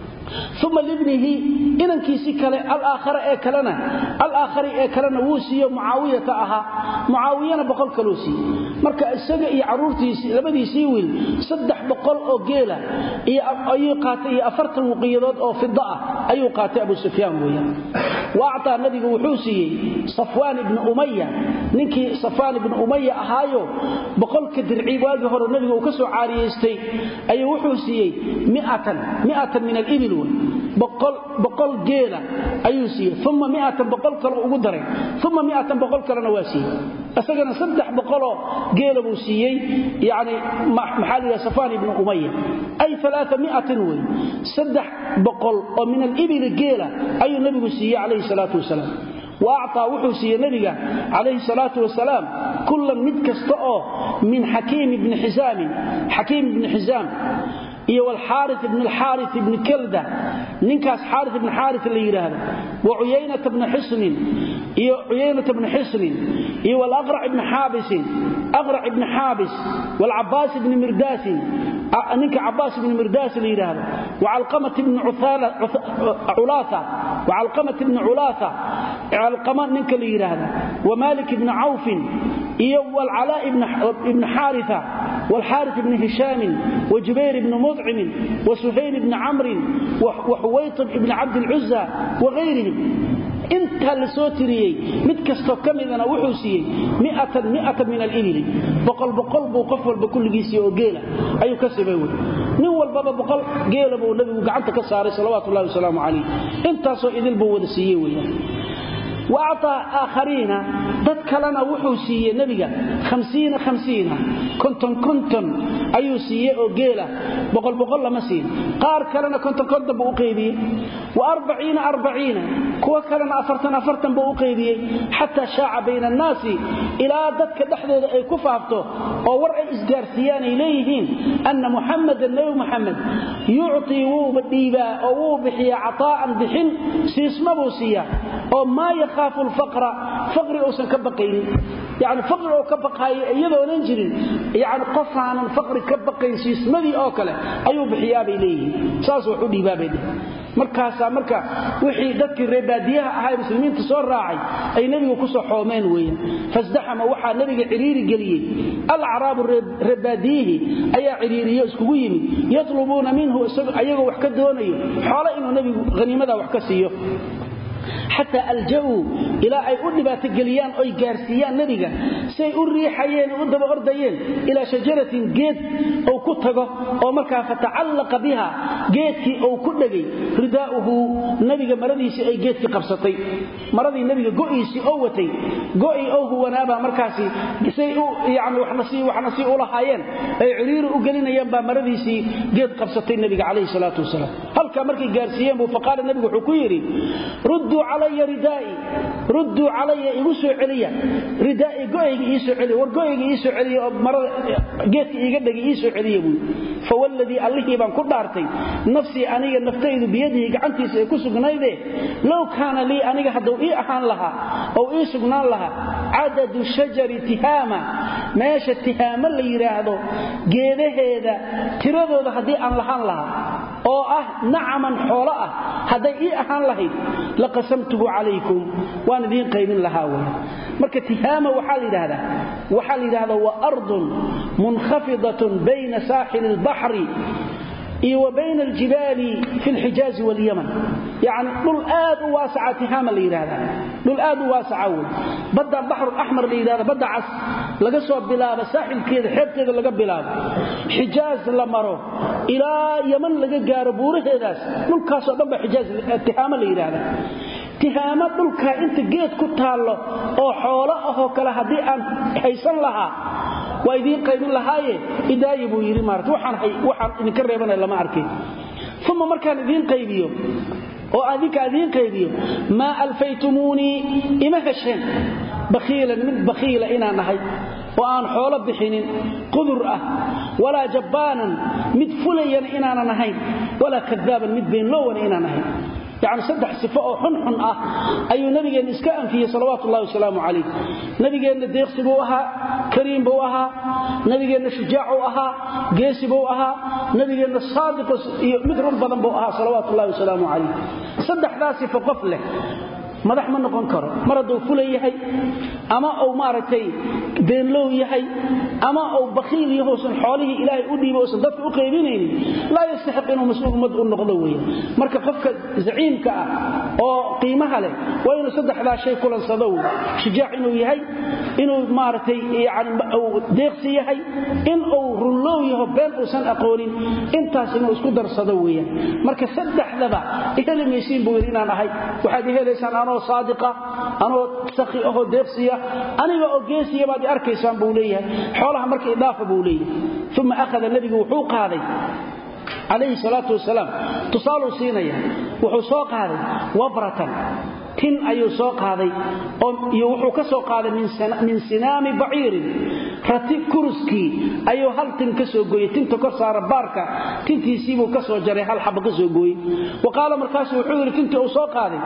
ثم لابنه إذن كيسي كلا الآخر إيه كلنا الآخر إيه كلنا ووسي معاوية أها معاوية بقول كلوسي مركا السجع يعرورتي لبدي سيويل صدح بقول أو جيلة أي قاتي أفرت الوقيضات أو في الضاء أي قاتي أبو سفيان ويا وأعطى النبي وحوسي صفوان بن أمية نكي صفوان بن أمية أهايو بقول كدرعي واجهر النبي وكسو عاريستي أي وحوسي مئة مئة من الإبل بقل بقل جيلة أيوسي ثم مئة بقل كلا وقدرين ثم مئة بقل كلا نواسي أسجنا صدح بقله جيلة بوسيي يعني محل صفوان بن أمية أي ثلاثمائة وين صدح بقل ومن الإبل جيلة أي النبي بوسيي عليه الصلاة والسلام وأعطى وحوسي النبي عليه الصلاة والسلام كل متكستأ من حكيم بن حزام حكيم بن حزام iyo والحارث بن الحارث بن كلدة نينكاس حارث بن حارث اللي يراهد وعيينة بن حصن iyo عيينة بن حصن iyo والأقرع بن حابس أقرع بن حابس والعباس بن مرداس نينك عباس بن مرداس اللي يراهد وعلقمة بن عثالة علاثة وعلقمة بن علاثة علقمة نينك اللي يراهد ومالك بن عوف iyo والعلاء بن ابن حارثة والحارث بن هشام وجبير بن مطعم وسهيل بن عمرو وحويطب بن عبد العزى وغيرهم انت لسوتريي مد كستو كميدنا wuxuu siiyay مئة مئة من الإبل بقل بقل بو قفل بكل جيسي او geela ayu ka sibay nin walba boqol geela buu nabigu gacanta ka saaray sallallahu alayhi wasallam ali inta soo idil buu wada siiyay weeyaan واعطى آخرين تذكرنا وحوسية نبيك خمسين خمسين كنتم كنتم أيوسية أو جيلة بقول بقول مسين قار كلنا كنتم كنتم بأقيدي وأربعين أربعين كوا كلنا أفرتنا أفرتنا بأقيدي حتى شاع بين الناس إلى ذاتك دحض كفافته أو ورع إسجارسيان إليهين أن محمد النبي محمد يعطي وبديبا أو بحي عطاء بحن سيسمى بوسيا أو ما يخاف الفقر فقر أوسن كبقين يعني فقر أو كبقاي يدو ننجرين يعني قفعا فقر كبقين سيسمدي أوكله أيو بحياب إليه ساسو حدي بابه markaasa marka wixii dadkii reebaadiyaha ahay muslimiinta soo raacay ay nabiga ku soo xoomeen weeyaan fasdaxama waxa nabiga xiriiri galiyay al-arab reebaadihi ayaa xiriiriyo iskugu yimi yatlubuna minhu ayaga wax ka doonayo xoolo inuu nabigu qaniimada wax ka siiyo حتى الجو إلى أي أدبات الجليان أي جارسيان نبيك سيؤريحيين ودب أرديين إلى شجرة جيد أو كتغة أو مركا فتعلق بها جيدك أو كتغي رداؤه نبيك مرضيس أي جيدك قبصتي مرضي نبيك قئيسي أوتي قئي أو هو نابا مركاسي سيئو يعني وحنسي وحنسي أولحيين أي عرير أقلين ينبا مرضيسي جيد قبصتي النبي عليه الصلاة والسلام هل كمركي جارسيان فقال النبي حكويري ردوا علي ردائي ردوا علي يسوع علي ردائي قويق يسوع علي ورقويق يسوع علي مرض جيت يقدق يسوع علي فوالذي الله يبان كدارتي نفسي أنا نفتيد بيده قعنتي سيكسقنايده لو كان لي أنا حدو إيه أحان لها أو إيه سقنان لها عدد شجر تهامة ماشى التهامة اللي يراهدو جيده هذا تردو ده هدي أن لحان لها أو أه نعما حولاء هذا إيه أحان لهي لقسمته عليكم وانا دين قيمين لهاوي marka tihaama waxa la yiraahdaa waxa la yiraahdaa waa ardun munkhafidatan bayna sahil al-bahr iyo bayna al-jibali fi al-hijaz wal-yaman yani dul aad waasi'a tihaama la yiraahdaa dul aad waasi'a badda bahr al-ahmar la yiraahdaa badda cas laga soo bilaabo sahilkeeda xeebteeda laga bilaabo hijaz la maro ila yaman laga gaaro buuraheedaas dulkaas oo dhanba hijaz tihaama la yiraahdaa tihaama dhulka inta geed ku taalo oo xoolo ah oo kala hadii aan haysan lahaa way idin qaybin lahaaye idaayibu yiri maarto waxaan hay waxaan idin ka reebanay lama arkay thumma markaan idin qaybiyo oo adika idin qaybiyo ma alfaytumuni ima hasheen bakhiilan min bakhiila ina nahay oo aan xoolo bixinin qudur ah wala jabaanan mid fulayan ina nahay wala kadaaban mid been loo wana ina nahay يعني صدح صفاء حنحن اه اي نبينا اسكا انفيه صلوات الله وسلامه عليه نبينا ديقسي بوها كريم بوها نبينا شجاع بوها قيسي بوها نبينا صادق مثل بدن بوها صلوات الله وسلامه عليه صدح ذا صفه قفله madax ma noqon karo maradu fuleeyahay ama oo maaratay been loo yahay ama oo bakhiil yahay oo xoolihi ilaahay u dhiibay oo dadka u qaybinaynin la yastaxiq inuu mas'uul mad u noqdo weeyo marka qofka zaciimka ah oo qiimaha leh waa inuu saddexda shay kulansado shujaac inuu yahay inuu maaratay yaani deeqsi yahay in uu runloo yahay been oo san aqoonin intaas inuu isku darsado weeyo marka saddexdaba ihelimaysiin buu inaan ahay waxaad helaysan أنا صادقة أنا سخي أو ديفسية أنا وأجيسية بعد أركيسان بولية حولها مرك إضافة بولية ثم أخذ النبي وحوق هذا عليه الصلاة والسلام تصالوا سينيا وحسوق هذا وبرة تن أي سوق هذا يوحو كسوق هذا من من سنام بعير رتيب كرسكي أي هل تن كسو جوي تن تكسر باركة تن تيسيبو كسو جري هل حب كسو جوي وقال مركز وحور تن تسوق هذا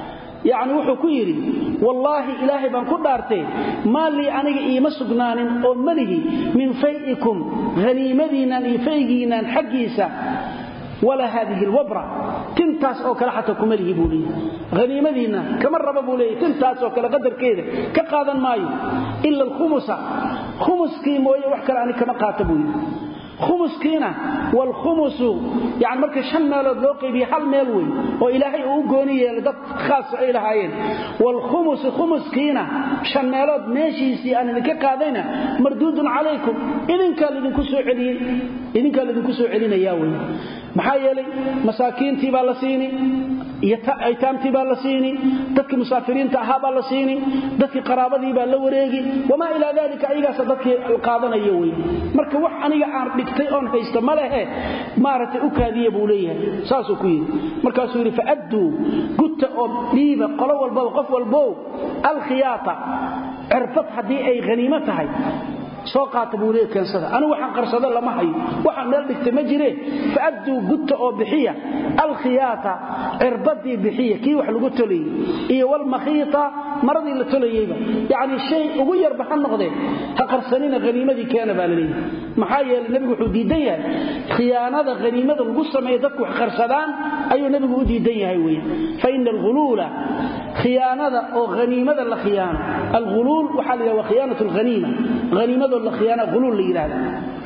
يعني وحو كيري والله إلهي بان كدارتي ما لي أنيق إيما سقنان أو مله من فيئكم غنيمدينا إفيقينا حقيسا ولا هذه الوبرة tintaas oo kala xataa kuma lihi buu leeyahay غنيمadiina kama raba buu leeyahay tintaas oo kala qadarkeeda ka qaadan maayo illa al-khumsa khumskii mooye wax kale aan kama qaato buu leeyahay خمسكينا والخمس يعني marka shan meelood loo qeybiyo hal meel weey oo ilaahay uu gooniyo dad khaas ay lahaayeen wal khumus khumskiina shan meelood meeshiisi aan idinka qaadayna marduudun calaykum idinka idinku soo celiyay idinka idinku soo celinaya weey maxaa yeelay masaakiintii baa la siini iyo aytaamtii baa la siini dadkii musaafiriinta ahaa baa la siini dadkii qaraabadii baa la wareegi wama ila dalika ayaga sadaqii qaadanayo weey marka wax aniga aan dhigtay oon haysto ma lehe maartay u kaadiye buu leeyahay saasoo ku yiri markaas uu yiri faaddu gutta oo dhiiba qolo walba qof walbo al khiyata irfat hadii ay ghaniima tahay soo qaata buu leeyahay kansada anu waxaan qarsada lama hayo waxaan meel dhigtay ma jireen faaddu gutta oo bixiya al khiyata irbadi bixiya kii wax lagu tolay iyo wal makhita maradii la tolayayba yaani shay ugu yar baxan noqdeen ha qarsanina ghaniimadii keena baa leeyahay maxaa yeelay nabigu wuxuu diidan yahay khiyaanada ghaniimada lagu sameeyo dadku wax qarsadaan ayuu nabigu u diidan yahay weeyaan fa inal ghulula khiyaanada oo ghaniimada la khiyaano al ghulul waxa la yiraahdaa khiyaanatu al ghaniima ghaniimada la khiyaana ghulul la yiraahdaa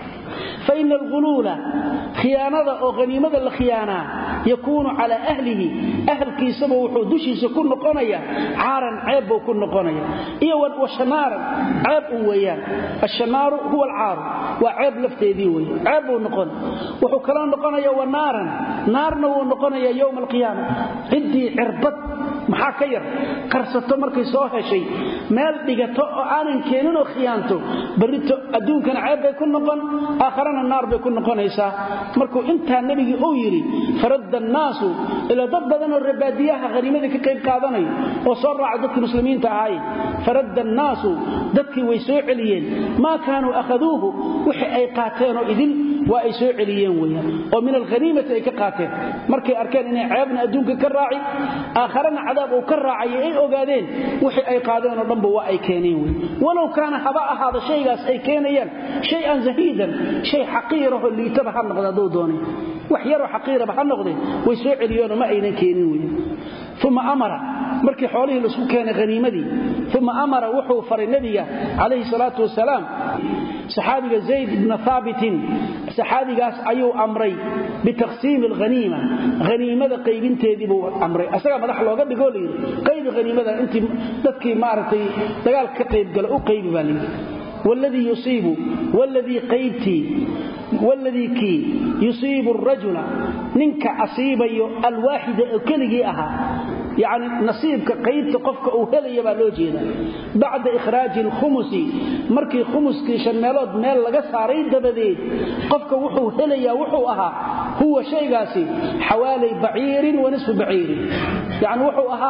فإن الغلول خيانة أو غنيمة الخيانة يكون على أهله أهل كيسبه وحدوشي سكون نقونيا عارا عيب وكون نقونيا إيه وشنارا عيب ويان الشنار هو العار وعيب لفتيدي ويان عيب ونقون وحكران نقونيا ونارا نارنا ونقونيا يوم القيامة عدي عربت maxaa ka yar qarsato markay soo heshay meel dhigato oo aanan keenin oo khiyaanto barito adduunkan ceeb bay ku noqon aakhirana naar bay ku noqonaysaa markuu inta nabiga uu yiri faradda naasu ila dad badan oo rabaadiyaha qaniimada ka qayb qaadanayo oo soo raaca dadka muslimiinta ahay faradda naasu dadkii way soo celiyeen ma kaanu akhaduuhu wixii ay qaateen oo idin waa ay soo celiyeen weeyaan oo min al-ghaniimati ay ka qaateen markay arkeen inay ceebna adduunka ka raaci aakhirana عذاب وكرعي اي اوغادين وحي اي قادين oo dhanba waa ay keeneen way walow kana haba ahaada shaygaas ay keenayaan shay an zahidan shay xaqiiro oo liitaba ha noqdo doo doonay wax yar oo xaqiiro ba ha noqday way soo celiyeen ma aynan keenin way ثم امر markii xoolihii la isku keenay ghaniimadii ثم امر wuxuu faray nabiga kaleey salaatu wasalaam saxaabiga zayd ibn thabit saxaabigaas ayuu amray bitaqsiim al-ghaniima ghaniimada qaybinteedii buu amray asaga madax looga dhigo leeyahay qayb ghaniimada intii dadkii maartay dagaal ka qayb gal u qayb baa leeyahay والذي يصيب والذي قيبتي والذي كي يصيب الرجل ننك أصيبي الواحد كلجي أها يعني نصيبك قيبت قفك أو هلي بالوجينا بعد إخراج الخمس مركي خمس كي شمالات مال لغا سارين دبديد قفك وحو هلي وحو أها هو شيء قاسي حوالي بعير ونصف بعير يعني وحو أها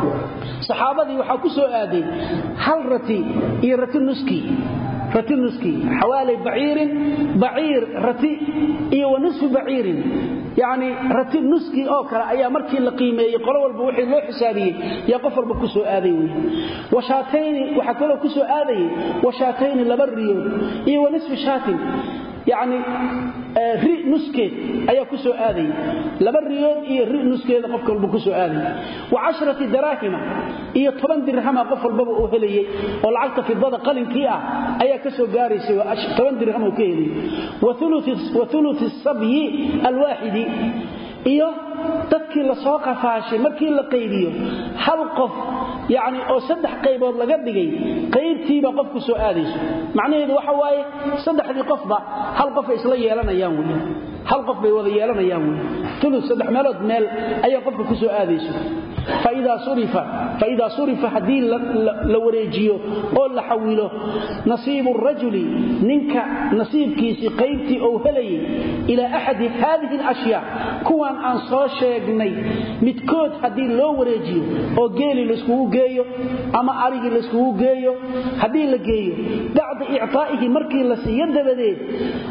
صحابتي وحاكسوا آدي هل رتي إيه رتي النسكي رتي النسكي حوالي بعير بعير رتي إيه ونصف بعير يعني رتي النسكي أو كلا أيام مركي لقيمة يقرأوا البوحي لو حسابي يقفر بكسو آذي وشاتين وحكولوا كسو آذي وشاتين لبريون إيه ونصف شاتين يعني ري نسكيد ايا كسو ادي لبا ريود iyo ri nuskeeda qofka walba kusoo aaday wa casharati daraahim iyo toban dirham qof walba uu helayay oo lacagta fidada qalinkii ah ayaa ka soo gaaraysay toban dirham oo ka helay wa thuluth wa thuluth as-sabyi al-wahidi iyo dadkii la soo qafaashay markii la qaybiyo hal qof yaani oo saddex qaybood laga dhigay qaybtiiba qofku soo aadayso macnaheedu waxa waaye saddexdii qofba hal qof isla yeelanayaan weey hal qof bay wada yeelanayaan weey thuluth saddex meelood meel ayaa qofku ku soo aadayso فإذا صرف فإذا صرف حدين لوريجيو أو لحوله نصيب الرجل ننك نصيب كيسي قيبتي أو هلي إلى أحد هذه الأشياء كوان أنصار شيقني متكود حدين لو وريجيو أو قيلي لسكوه قيو أما أريقي لسكوه قيو حدين لقيو بعد إعطائه مركي لسيد بديد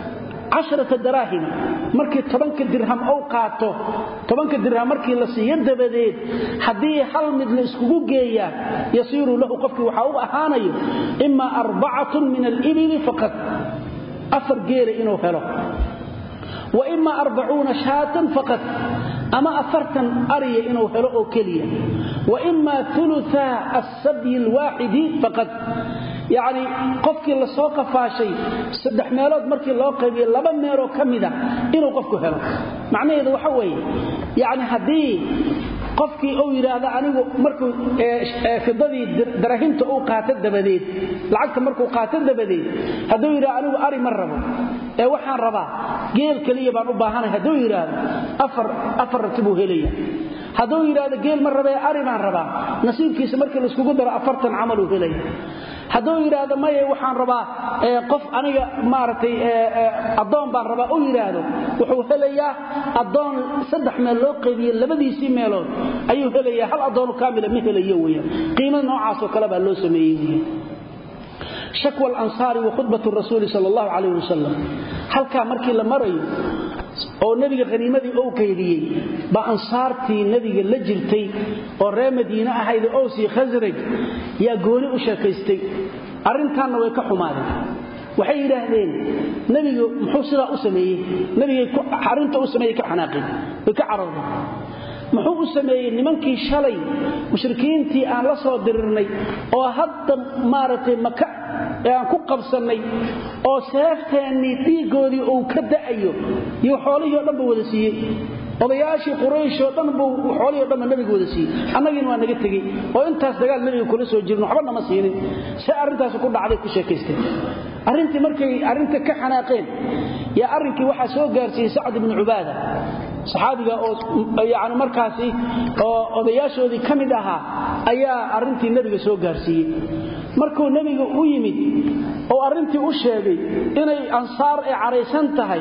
عشرة دراهم markii tobanka dirham oo qaato tobanka dirham markii la siiyay dabadeed hadii hal mid la isku geeyaa yasiiru lahu qofkii waxa uu ahaanayo imma arba'atun min al-ibil faqat afar geer inuu helo wa imma arba'una shaatan faqat ama afartan ariya inuu helo oo kaliya wa imma thulutha as-saby al-wahid faqat يعني qofkii la soo qafaashay saddex meelood markii loo qaybiyo laba meelo kamida inuu qofku helo macnaheedu waxa weeye yani hadii qofkii uu yiraahdo anigu markuu fidadii darahinta uu qaato dabadeed lacagta markuu qaato dabadeed haduu yiraahdo anigu ari mar rabo ee waxaan rabaa geel kaliya baan u baahanahay haduu yiraahdo afar afar tibu helaya haduu yiraahdo geel mar rabo ari baan rabaa nasiibkiisa markii la isku daro afartan amal uu helaya haduu yiraahdo ma waxaan rabaa qof aniga maartay adoon baan rabaa oo yiraahdo wuxuu helayaa adoon saddex meel loo qaybiyo labadiisii meelood ayuu helayaa hal adoon kaamil ma helayo weeyaan qiimo noocaas oo kale baa loo sameeyay shakwa al-ansari wa khutbatu rasuul sallallahu alayhi wasallam halka markii la marayo oo nabiga qaniimadii oo kaydiyay ba ansaartii nabiga la jirtay oo reer Madiina ahayd oo si Khazraj ya gooni u sheekaystay arintan way ka xumaadeen waxay yiraahdeen nabiga muxuu sidaa u sameeyay nabiga ku arinta u sameeyay ka xanaaqin way ka carooday muxuu u sameeyay nimankii shalay mushrikiintii aan la soo dirirnay oo hadda maaratay maka aan ku qabsanay oo seefteeni dhiigoodii uu ka daayo iyo xoolihii dhanba wada siiyay odayaashii quraysh oo dhanba xoolihii dhanba nabiga wada siiyay annagina waa naga tagay oo intaas dagaal nabiga kula soo jirno waxba nama siinin si arintaas ku dhacday ku sheekaystay arintii markay arinta ka xanaaqeen ya arinkii waxa soo gaarsiiyay Sa'd ibn Ubaada saxaabiga oo yaani markaasi oo odayaashoodii kamid ahaa ayaa arintii nabiga soo gaarsiiyay markuu nabiga u yimid oo arintii u sheegay inay ansaar ay careysan tahay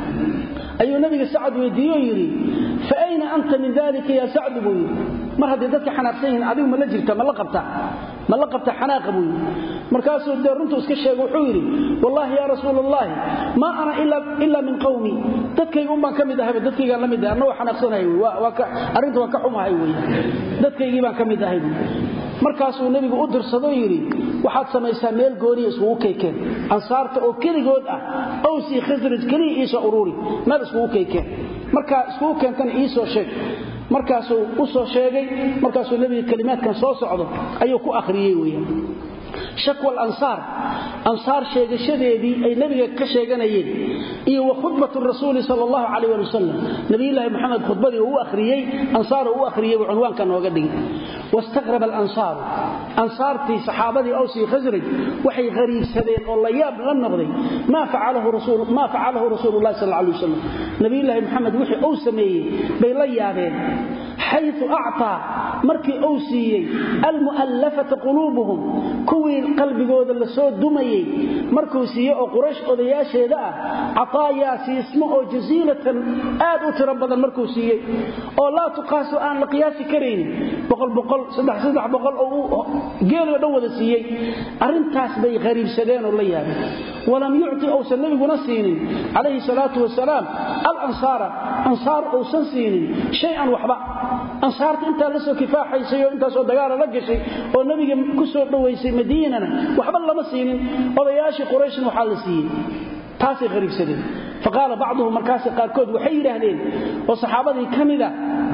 ayuu nabiga Sa'd weydiiyay yiri fa ayna anta min dalika ya Sa'd buu mar hadii dadka xanaaqsan adigu ma la jirta ma la qabta ma la qabta xanaaq buu markaasuu deeruntu iska sheegay wuxuu yiri wallahi ya rasuulallah ma ana illa illa min qawmi dadkaygu uma kamid ahay dadkayga la mid ah anoo xanaaqsanahay waa ka arintu waa ka xumahay weey dadkaygii baan kamid ahay markaasuu nabigu u dirsado yiri waxaad samaysaa meel gooni isugu keekeen ansaarta oo kaligood ah oo si Khazraj kali iisa ururi meel isugu keekeen marka isugu keentan iisoo sheeg markaasuu u soo sheegay markaasuu nabiga kalimaadkan soo socdo ayuu ku akhriyay weeyaan shakwa al-ansar ansar sheegashadeedii ay nabiga ka sheeganayeen iyo khutbatu rasuul sallallahu alayhi wa sallam nabi ilaahi maxamed khutbadii uu akhriyay ansar uu akhriyay cinwaanka nooga dhigay واستغرب الانصار انصارتي صحابتي اوس خزرج waxay qariibsadeen oo la yaab la noqday ma facalahu rasuul ma facalahu rasuulullah sallallahu alayhi wasallam nabi ilaahi maxamed wixii uu sameeyay bay la yaabeen حيث اعطى markii uu siiyay almuallafat qulubuhum kuwii qalbigooda la soo dumayay markuu siiyay oo quraysh odayaasheeda ah ataaya siismo oo jaziilatan aad u tiro badan markuu siiyay oo la tuqaasu aan la qiyaasi kareyn boqol boqol saddex saddex boqol oo geelga dhan wada siiyay arintaas bay qariibsadeen oo la yaabay walam yu'ti aw sanabigu nasiinin alayhi salatu wasalaam al-ansara ansar aw sansiinin shay'an wahba ansaarta inta la soo kifaaxaysay oo inta soo dagaal la gashay oo nabiga ku soo dhaweysay Madiinana waxba lama siinin odayaashii quraysh waxa la siiyay taasi qariibsadeen faqala ba'dhum markaas qaarkood waxay yiraahdeen oo saxaabadii kamida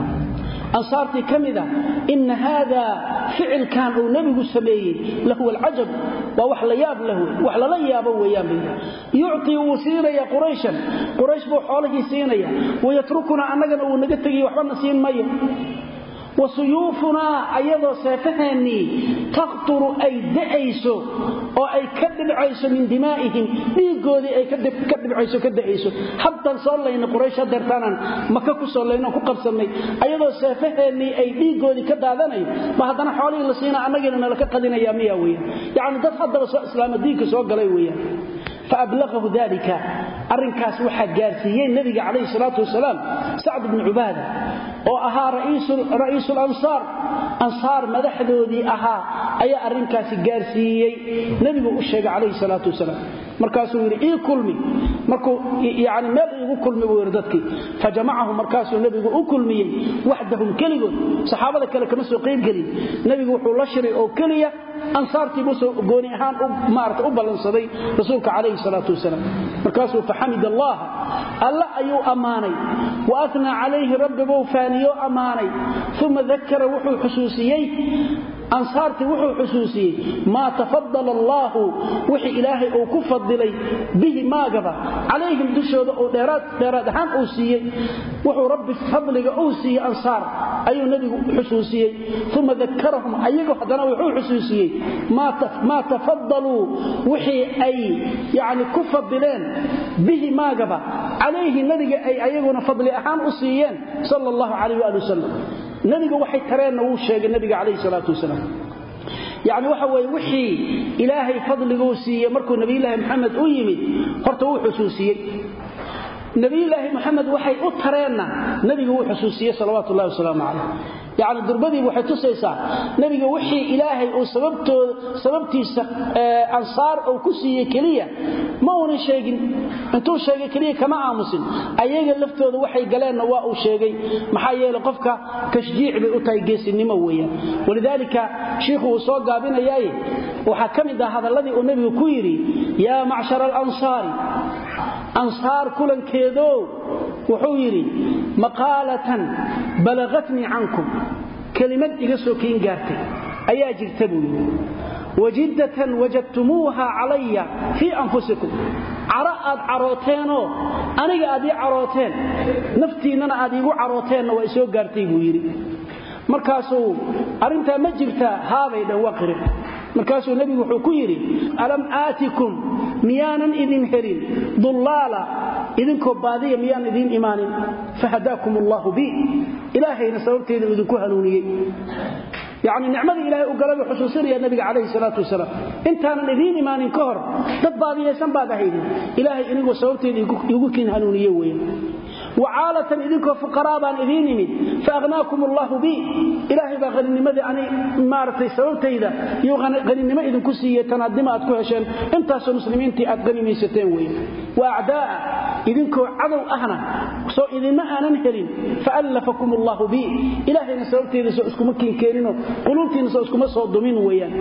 أنصارتي كمدة إن هذا فعل كان أو نبي سميه له العجب ووحل ياب له وحل لا ياب ويامه يعطي وسيرة يا قريشا قريش بحاله سينيا ويتركنا أننا ونقتقي وحبنا سين مية وسيوفنا أيضا سيفتهني تقطر أي دعيسو أو أي كذب عيسو من دمائهم ليقودي أي كذب كذب عيسو كذب عيسو حتى صلينا قريش درتانا مكاكو صلينا كقبصني أيضا سيفتهني أي ليقودي كذباني ما هدنا حوالي لسينا أننا لك قدنا يا مياوية يعني تتحدى إسلام الدين كسوق ليوية فأبلغه ذلك أرنكاس وحد جارسيين النبي عليه الصلاة والسلام سعد بن عبادة وأها رئيس رئيس الأنصار أنصار مدحذودي أها أي أرنكاس جارسيين نبي الشيخ عليه الصلاة والسلام مركاسو يري كلمي مركو يعني ما يقول كلمي ويردتك فجمعه مركاسو النبي يقول كلمي وحدهم كلمه صحابه كلا كما سو قيب غلي نبي وحو لا شري او كليه ansaartii buu soo gooni ahaan u maarta u balansaday rasuulka kaleey salaatu wasalaam markaasuu fahamid allah alla ayuu amaanay wa athna alayhi rabbuhu faaniyo amaanay thumma dhakkara wuxuu xusuusiyay ansaartii wuxuu xusuusiyay ma tafaddala allah wixii ilaahay uu ku fadilay bihi maagaba alayhim dushooda oo dheeraad dheeraad ahaan uu siiyay wuxuu rabbi fadliga uu siiyay ansaar ayuu nabigu xusuusiyay thumma dhakkarahum ayagu hadana wuxuu xusuusiyay ma ma tafaddalu wixii ay yaani ku fadileen bihi maagaba alayhi nabiga ay ayaguna fadli ahaan u siiyeen sallallahu alayhi wa sallam nabiga waxay tareen uu sheegay nabiga alayhi salatu wasalaam يعني waxa way wixii ilaahay fadligu siiyay markuu nabi ilaahay maxamed u yimid horta uu xusuusiyay nabi ilaahay maxamed waxay u tareena nabigu uu xusuusiyay salawaatu allah wasalaamu alayhi يعني durbadii waxay tusaysaa nabiga wixii ilaahay uu sababtooda sababtiisa ansaar oo ku siiyay kaliya ma uu sheegin intuu sheegay kaliya kama aamusin ayaga laftooda waxay galeen waa uu sheegay maxaa yeelay qofka tashjiic bay u tahay geesinimo weeyaan walidaalika sheekhu uu soo gaabinayay waxa kamid ah hadalladii uu nabigu ku yiri ya ma'shar al-ansar ansaar kulankeedo wuxuu yiri maqaalatan balagatni ankum كلمة إغسو كين قارتي أيا جرتبوا وجدة وجدتموها علي في أنفسكم عرأت عروتينو أنا أدي عروتين نفتي أنا أدي عروتين وإسو قارتي بويري مركاسو أرنتا مجرتا هذا إذا وقرب مركاسو النبي وحكيري ألم آتكم ميانا إذن هرين ضلالا إذن كبادية ميان إذن إيمان فهداكم الله بي إلهي نسألت إذن كهنوني يعني نعمة إلهي أقرب حسوسين يا النبي عليه الصلاة والسلام انت أنا إذن إيمان كهر تبادية سنباد هيدي إلهي إذن وسألت إذن يقولكين هنوني وين وعالة إذنكم فقرابا إذينني فأغناكم الله بي إلهي بغني ماذا أنا مارتي سويت إذا يغني ما إذن كسية تنادمات كهشان أنت مسلمين تي أغني ميستين وين وأعداء إذنكم عدو أهنا سو إذن ما أنا نهرين فألفكم الله بي إلهي نسويت إذا سأسكم مكين كيرينو قلوبتي نسويسكم صدومين ويان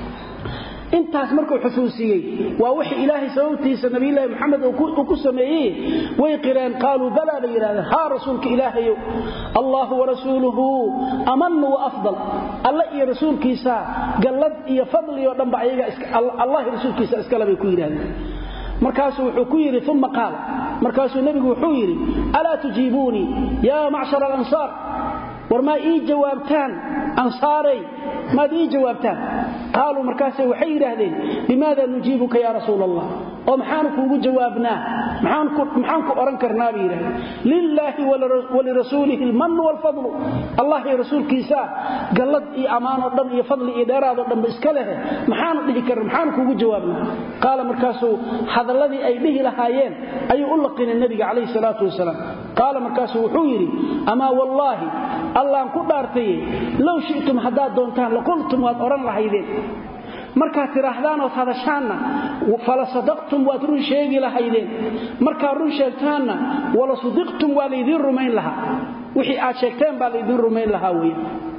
intaas markuu xusuusiyay waa wixii ilaahay sababtiisa nabi ilaahay maxamed uu ku sameeyay way qireen qaalu bala bayraada ha rasuulka ilaahay allah wa rasuluhu amannu wa afdal allah iyo rasuulkiisa galad iyo fadli oo dhanba ayaga allah rasuulkiisa iska labay ku yiraahdeen markaasuu wuxuu ku yiri thumma qaal markaasuu nabigu wuxuu yiri ala tujibuni ya ma'shar al-ansar warma ii jawaabtaan ansaari ما دي جوابتان قالوا مركاسي وحي يراهدين لماذا نجيبك يا رسول الله ومحانك وجو جوابنا محانك محانك أرن كرنا بيره لله ولرسوله المن والفضل الله يا رسول كيسا قلد إي أمان ودم إي فضل إي داراد ودم بإسكاله محانك دي كر محانك وجو جوابنا قال مركاسو هذا الذي أي به لهايين أي ألقين النبي عليه الصلاة والسلام قال مركاسو وحيري أما والله الله أنكو دارتي لو شئتم حداد دونتان لقلتم وأرن لهايدين marka tiraahdaan oo hadashaana fala sadaqtum wa run sheegi lahaydeen marka run sheegtaana wala sadiqtum wa leedin rumayn laha wixii aad sheegteen baa leedin rumayn laha weey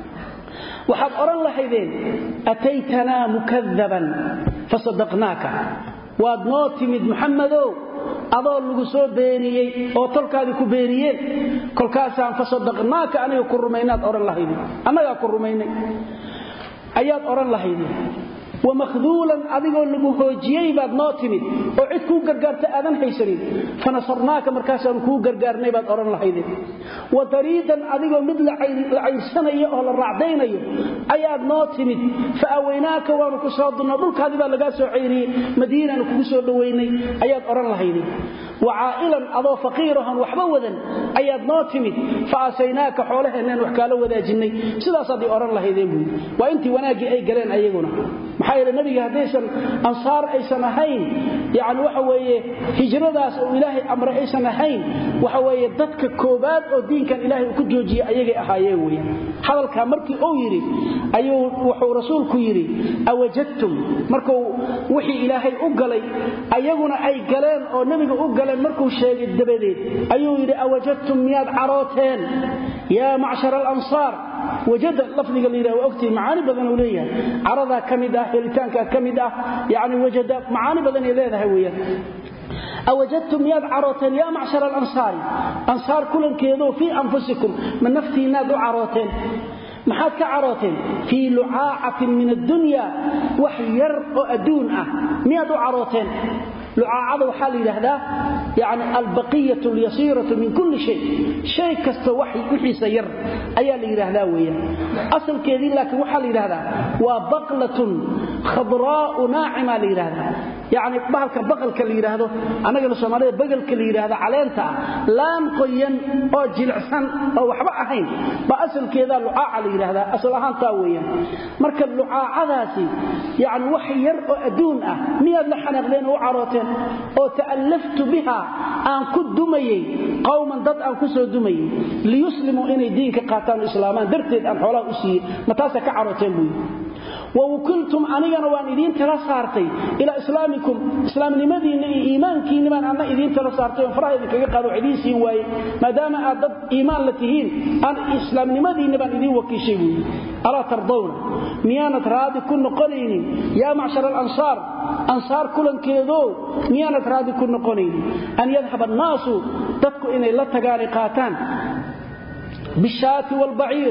waxaad oran lahaydeen ataytana mukaddaban fasadaqnaaka waad noo timid muhammadow adoo lagu soo beeniyay oo tolkaadi ku beeniyeen kolkaasaan fasadaqnaaka aniga ku rumaynaad oran lahaydeen anaga ku rumaynay ayaad oran lahaydeen ومخذولا أذيقوا اللي هوجيي بعد نوتمد وعد كو غرغرت آدن هيسرين فنصرناك مركاسا كو غرغرني بعد أوران لحيدين وطريدا أذيقوا مثل العيسان أهل الرعدين أياد نوتمد فأويناك وانكو صادنا ذلك هذه بقى لقاسوا عيري مدينة نكو سودويني أياد أوران لحيدين وعائلا أضو فقيرها وحبوذا أياد نوتمد فأسيناك حولها إنان وحكالو وذا جني سيدا صدي أوران لحيدين وإنت وناجي أي قلين أيقونا محايل النبي هديسا أنصار أيسا نهين يعني وحوية هجرداس أو إلهي أمر أيسا نهين وحوية ضدك كوباد أو دين كان إلهي وكجوجي أيغي أحايوي حضل كامركي أو يري أيو وحو رسولك يري أوجدتم مركو وحي إلهي أقلي أيغنا أي قلان أو نبي أقلان مركو شاق الدبدين أيو يري أوجدتم مياد عروتين يا معشر الأنصار wajada lafdiga la yiraahdo waqti macaani badan uu leeyahay arada kamid ah helitaanka kamid ah yaani wajada macaani badan ay leedahay weeyaan awajadtum yad arotan ya ma'shar al-ansari ansar kulan keedo fi anfusikum man naftina du arotan maxaad ka carooteen fi lu'aatin min ad-dunya wax yar oo aduun ah miyaad u carooteen lu'aacada waxa la yiraahdaa yaani al-baqiyatu al-yasiratu min kulli shay shay kasta wax wixiisa yar ayaa la yiraahdaa weeyaan asalkeedii laakiin waxa la yiraahdaa waa baqlatun khadraa'u naa'ima la yiraahdaa yaani bahalka baqalka la yiraahdo anaga Soomaalida baqalka la yiraahdo caleenta laan qoyan oo jilicsan oo waxba ahayn ba asalkeeda lu'aaca la yiraahdaa asal ahaan taa weeyaan marka lu'aacadaasi yaani wax yar oo aduun ah miyaad la xanaaqdeen oo carooteen oo ta'allaftu biha aan ku dumayay qowman dad aan ku soo dumayay li yuslimu inay diinka qaataan islaamaan darteed aan xoolaha u siiyay mataasa ka carooteen buu ووكلتم أنينا وأن إذين تلصارتي إلى إسلامكم إسلام لماذين إيمانكين من أن إذين تلصارتي وفرائض كيقالوا عديسي واي ما دام أعدد إيمان لتهين أن إسلام لماذين من إذين وكيشيوي ألا ترضون ميانة رادي كن قلين يا معشر الأنصار أنصار كلن كيدو ميانة رادي كن قلين أن يذهب الناس تدكو إن إلا تقارقاتان بالشاة والبعير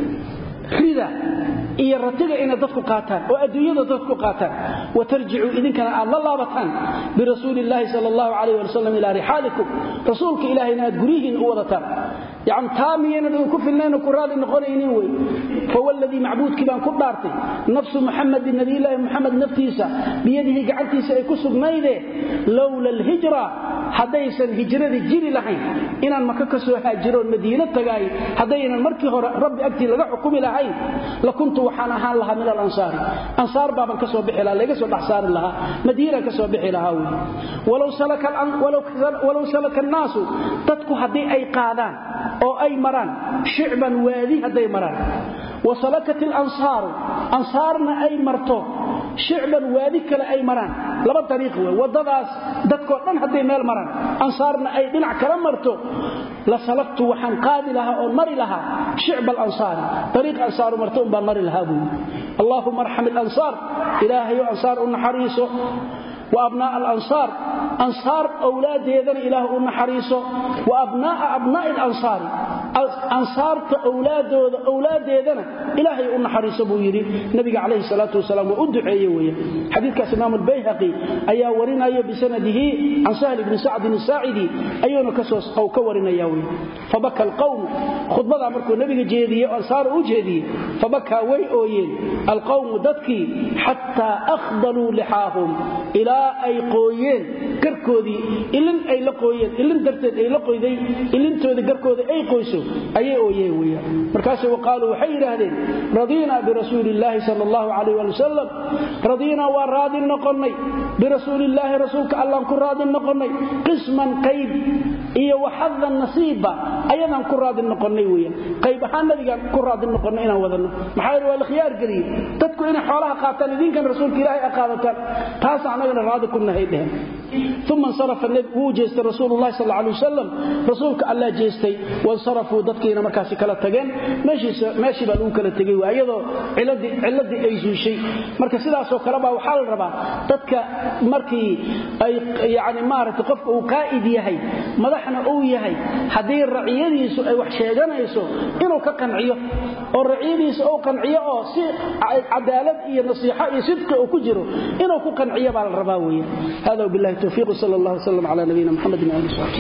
خذا iyo ratiga ina dadku qaataan oo adduunyada dadku qaataan wa tarji'u idinkana aad la laabataan bi rasuulillahi sallallahu alayhi wa sallam ila rihalikum rasuulka ilaahina aad gurihiin u wadataan yaani taamiyana ku filnayna ku raali noqonaynin way fa walladhi ma'buudki baan ku dhaartay nafsu muhammadin nabiyillah muhammad naftiisa biyadihi gacantiisa ay ku sugnayde lawla alhijra hadaysan hijrada jiri lahayn inaan maka ka soo haajiro madiina tagay hadaynan markii hore rabbi agti laga xukumi lahayn la kuntu waxaan ahaan lahaa min al-ansar ansar baaban ka soo bixi lahaa laga soo dhaxsaar lahaa madiina ka soo bixi lahaa walaw salaka al walaw walaw salaka an-nas dadku hadii ay qaadaan oo ay maraan shicban waadi haday maraan wasalakat al-ansar ansarna ay marto shicban waadi kale ay maraan laba dariiq way wadadaas dadku dhan haday meel maraan ansarna ay dhinac kala marto la salaktu waxaan qaadi lahaa oo mari lahaa shicb al-ansar dariiq ansar marto baan mari lahaa buu allahumma arham al-ansar ilaahi ansar unhariso وأبناء الأنصار أنصار أولادنا إله النحريسه وأبناء أبناء الأنصار أنصار أولاد أولادنا إلهي النحريسه بويري النبي عليه الصلاة والسلام وأدعيه ويه حديث كاس إمام البيهقي أيا ورنا أيا بسنده عن سهل بن سعد الساعدي أيون كسوس أو كورنا ياوي فبكى القوم خطبة أمركم النبي جيدي أنصار أجهدي فبكى ويؤين القوم ددكي حتى أخضلوا لحاهم إلى ay qooyeen garkoodii ilin ay la qooyeen ilin darteed ay la qooyday ilintooda garkooda ay qoyso ayay ooyeen weeyaa markaas ay waqaalu waxay yiraahdeen radina bi rasuulillahi sallallahu alayhi wa sallam radina wa raadin noqonay bi rasuulillahi rasuulka allah ku raadin noqonay qisman qayb iyo waxadan nasiiba ayadan ku raadin noqonay weeyaa qayb ahaan nabiga ku raadin noqonay inaan wadano maxay waa khiyaar galiye dadku inay xoolaha qaataan idinkan rasuulka ilaahay aqaadataan taas anaga كنا هيدهم ثم انصرف النبي وجيست رسول الله صلى الله عليه وسلم رسولك الله جيستي وانصرفوا ددكينا markaas kala tageen meeshii meeshii baa uu kala tagay waayado ciladi ciladi ay suushay marka sidaas oo kale baa waxa la rabaa dadka markii ay yaani maaragtay qofka uu qaa'id yahay madaxna uu yahay hadii raciyadiisu ay wax sheeganayso inuu ka qanciyo oo raciyadiisu uu qanciyo oo si cadaalad iyo nasiixa iyo sidq uu ku jiro inuu ku qanciyo baa la rabaa weeye hada billahi tawfiiq sallallahu alayhi wa sallam ala nabiyina muhammad wa alihi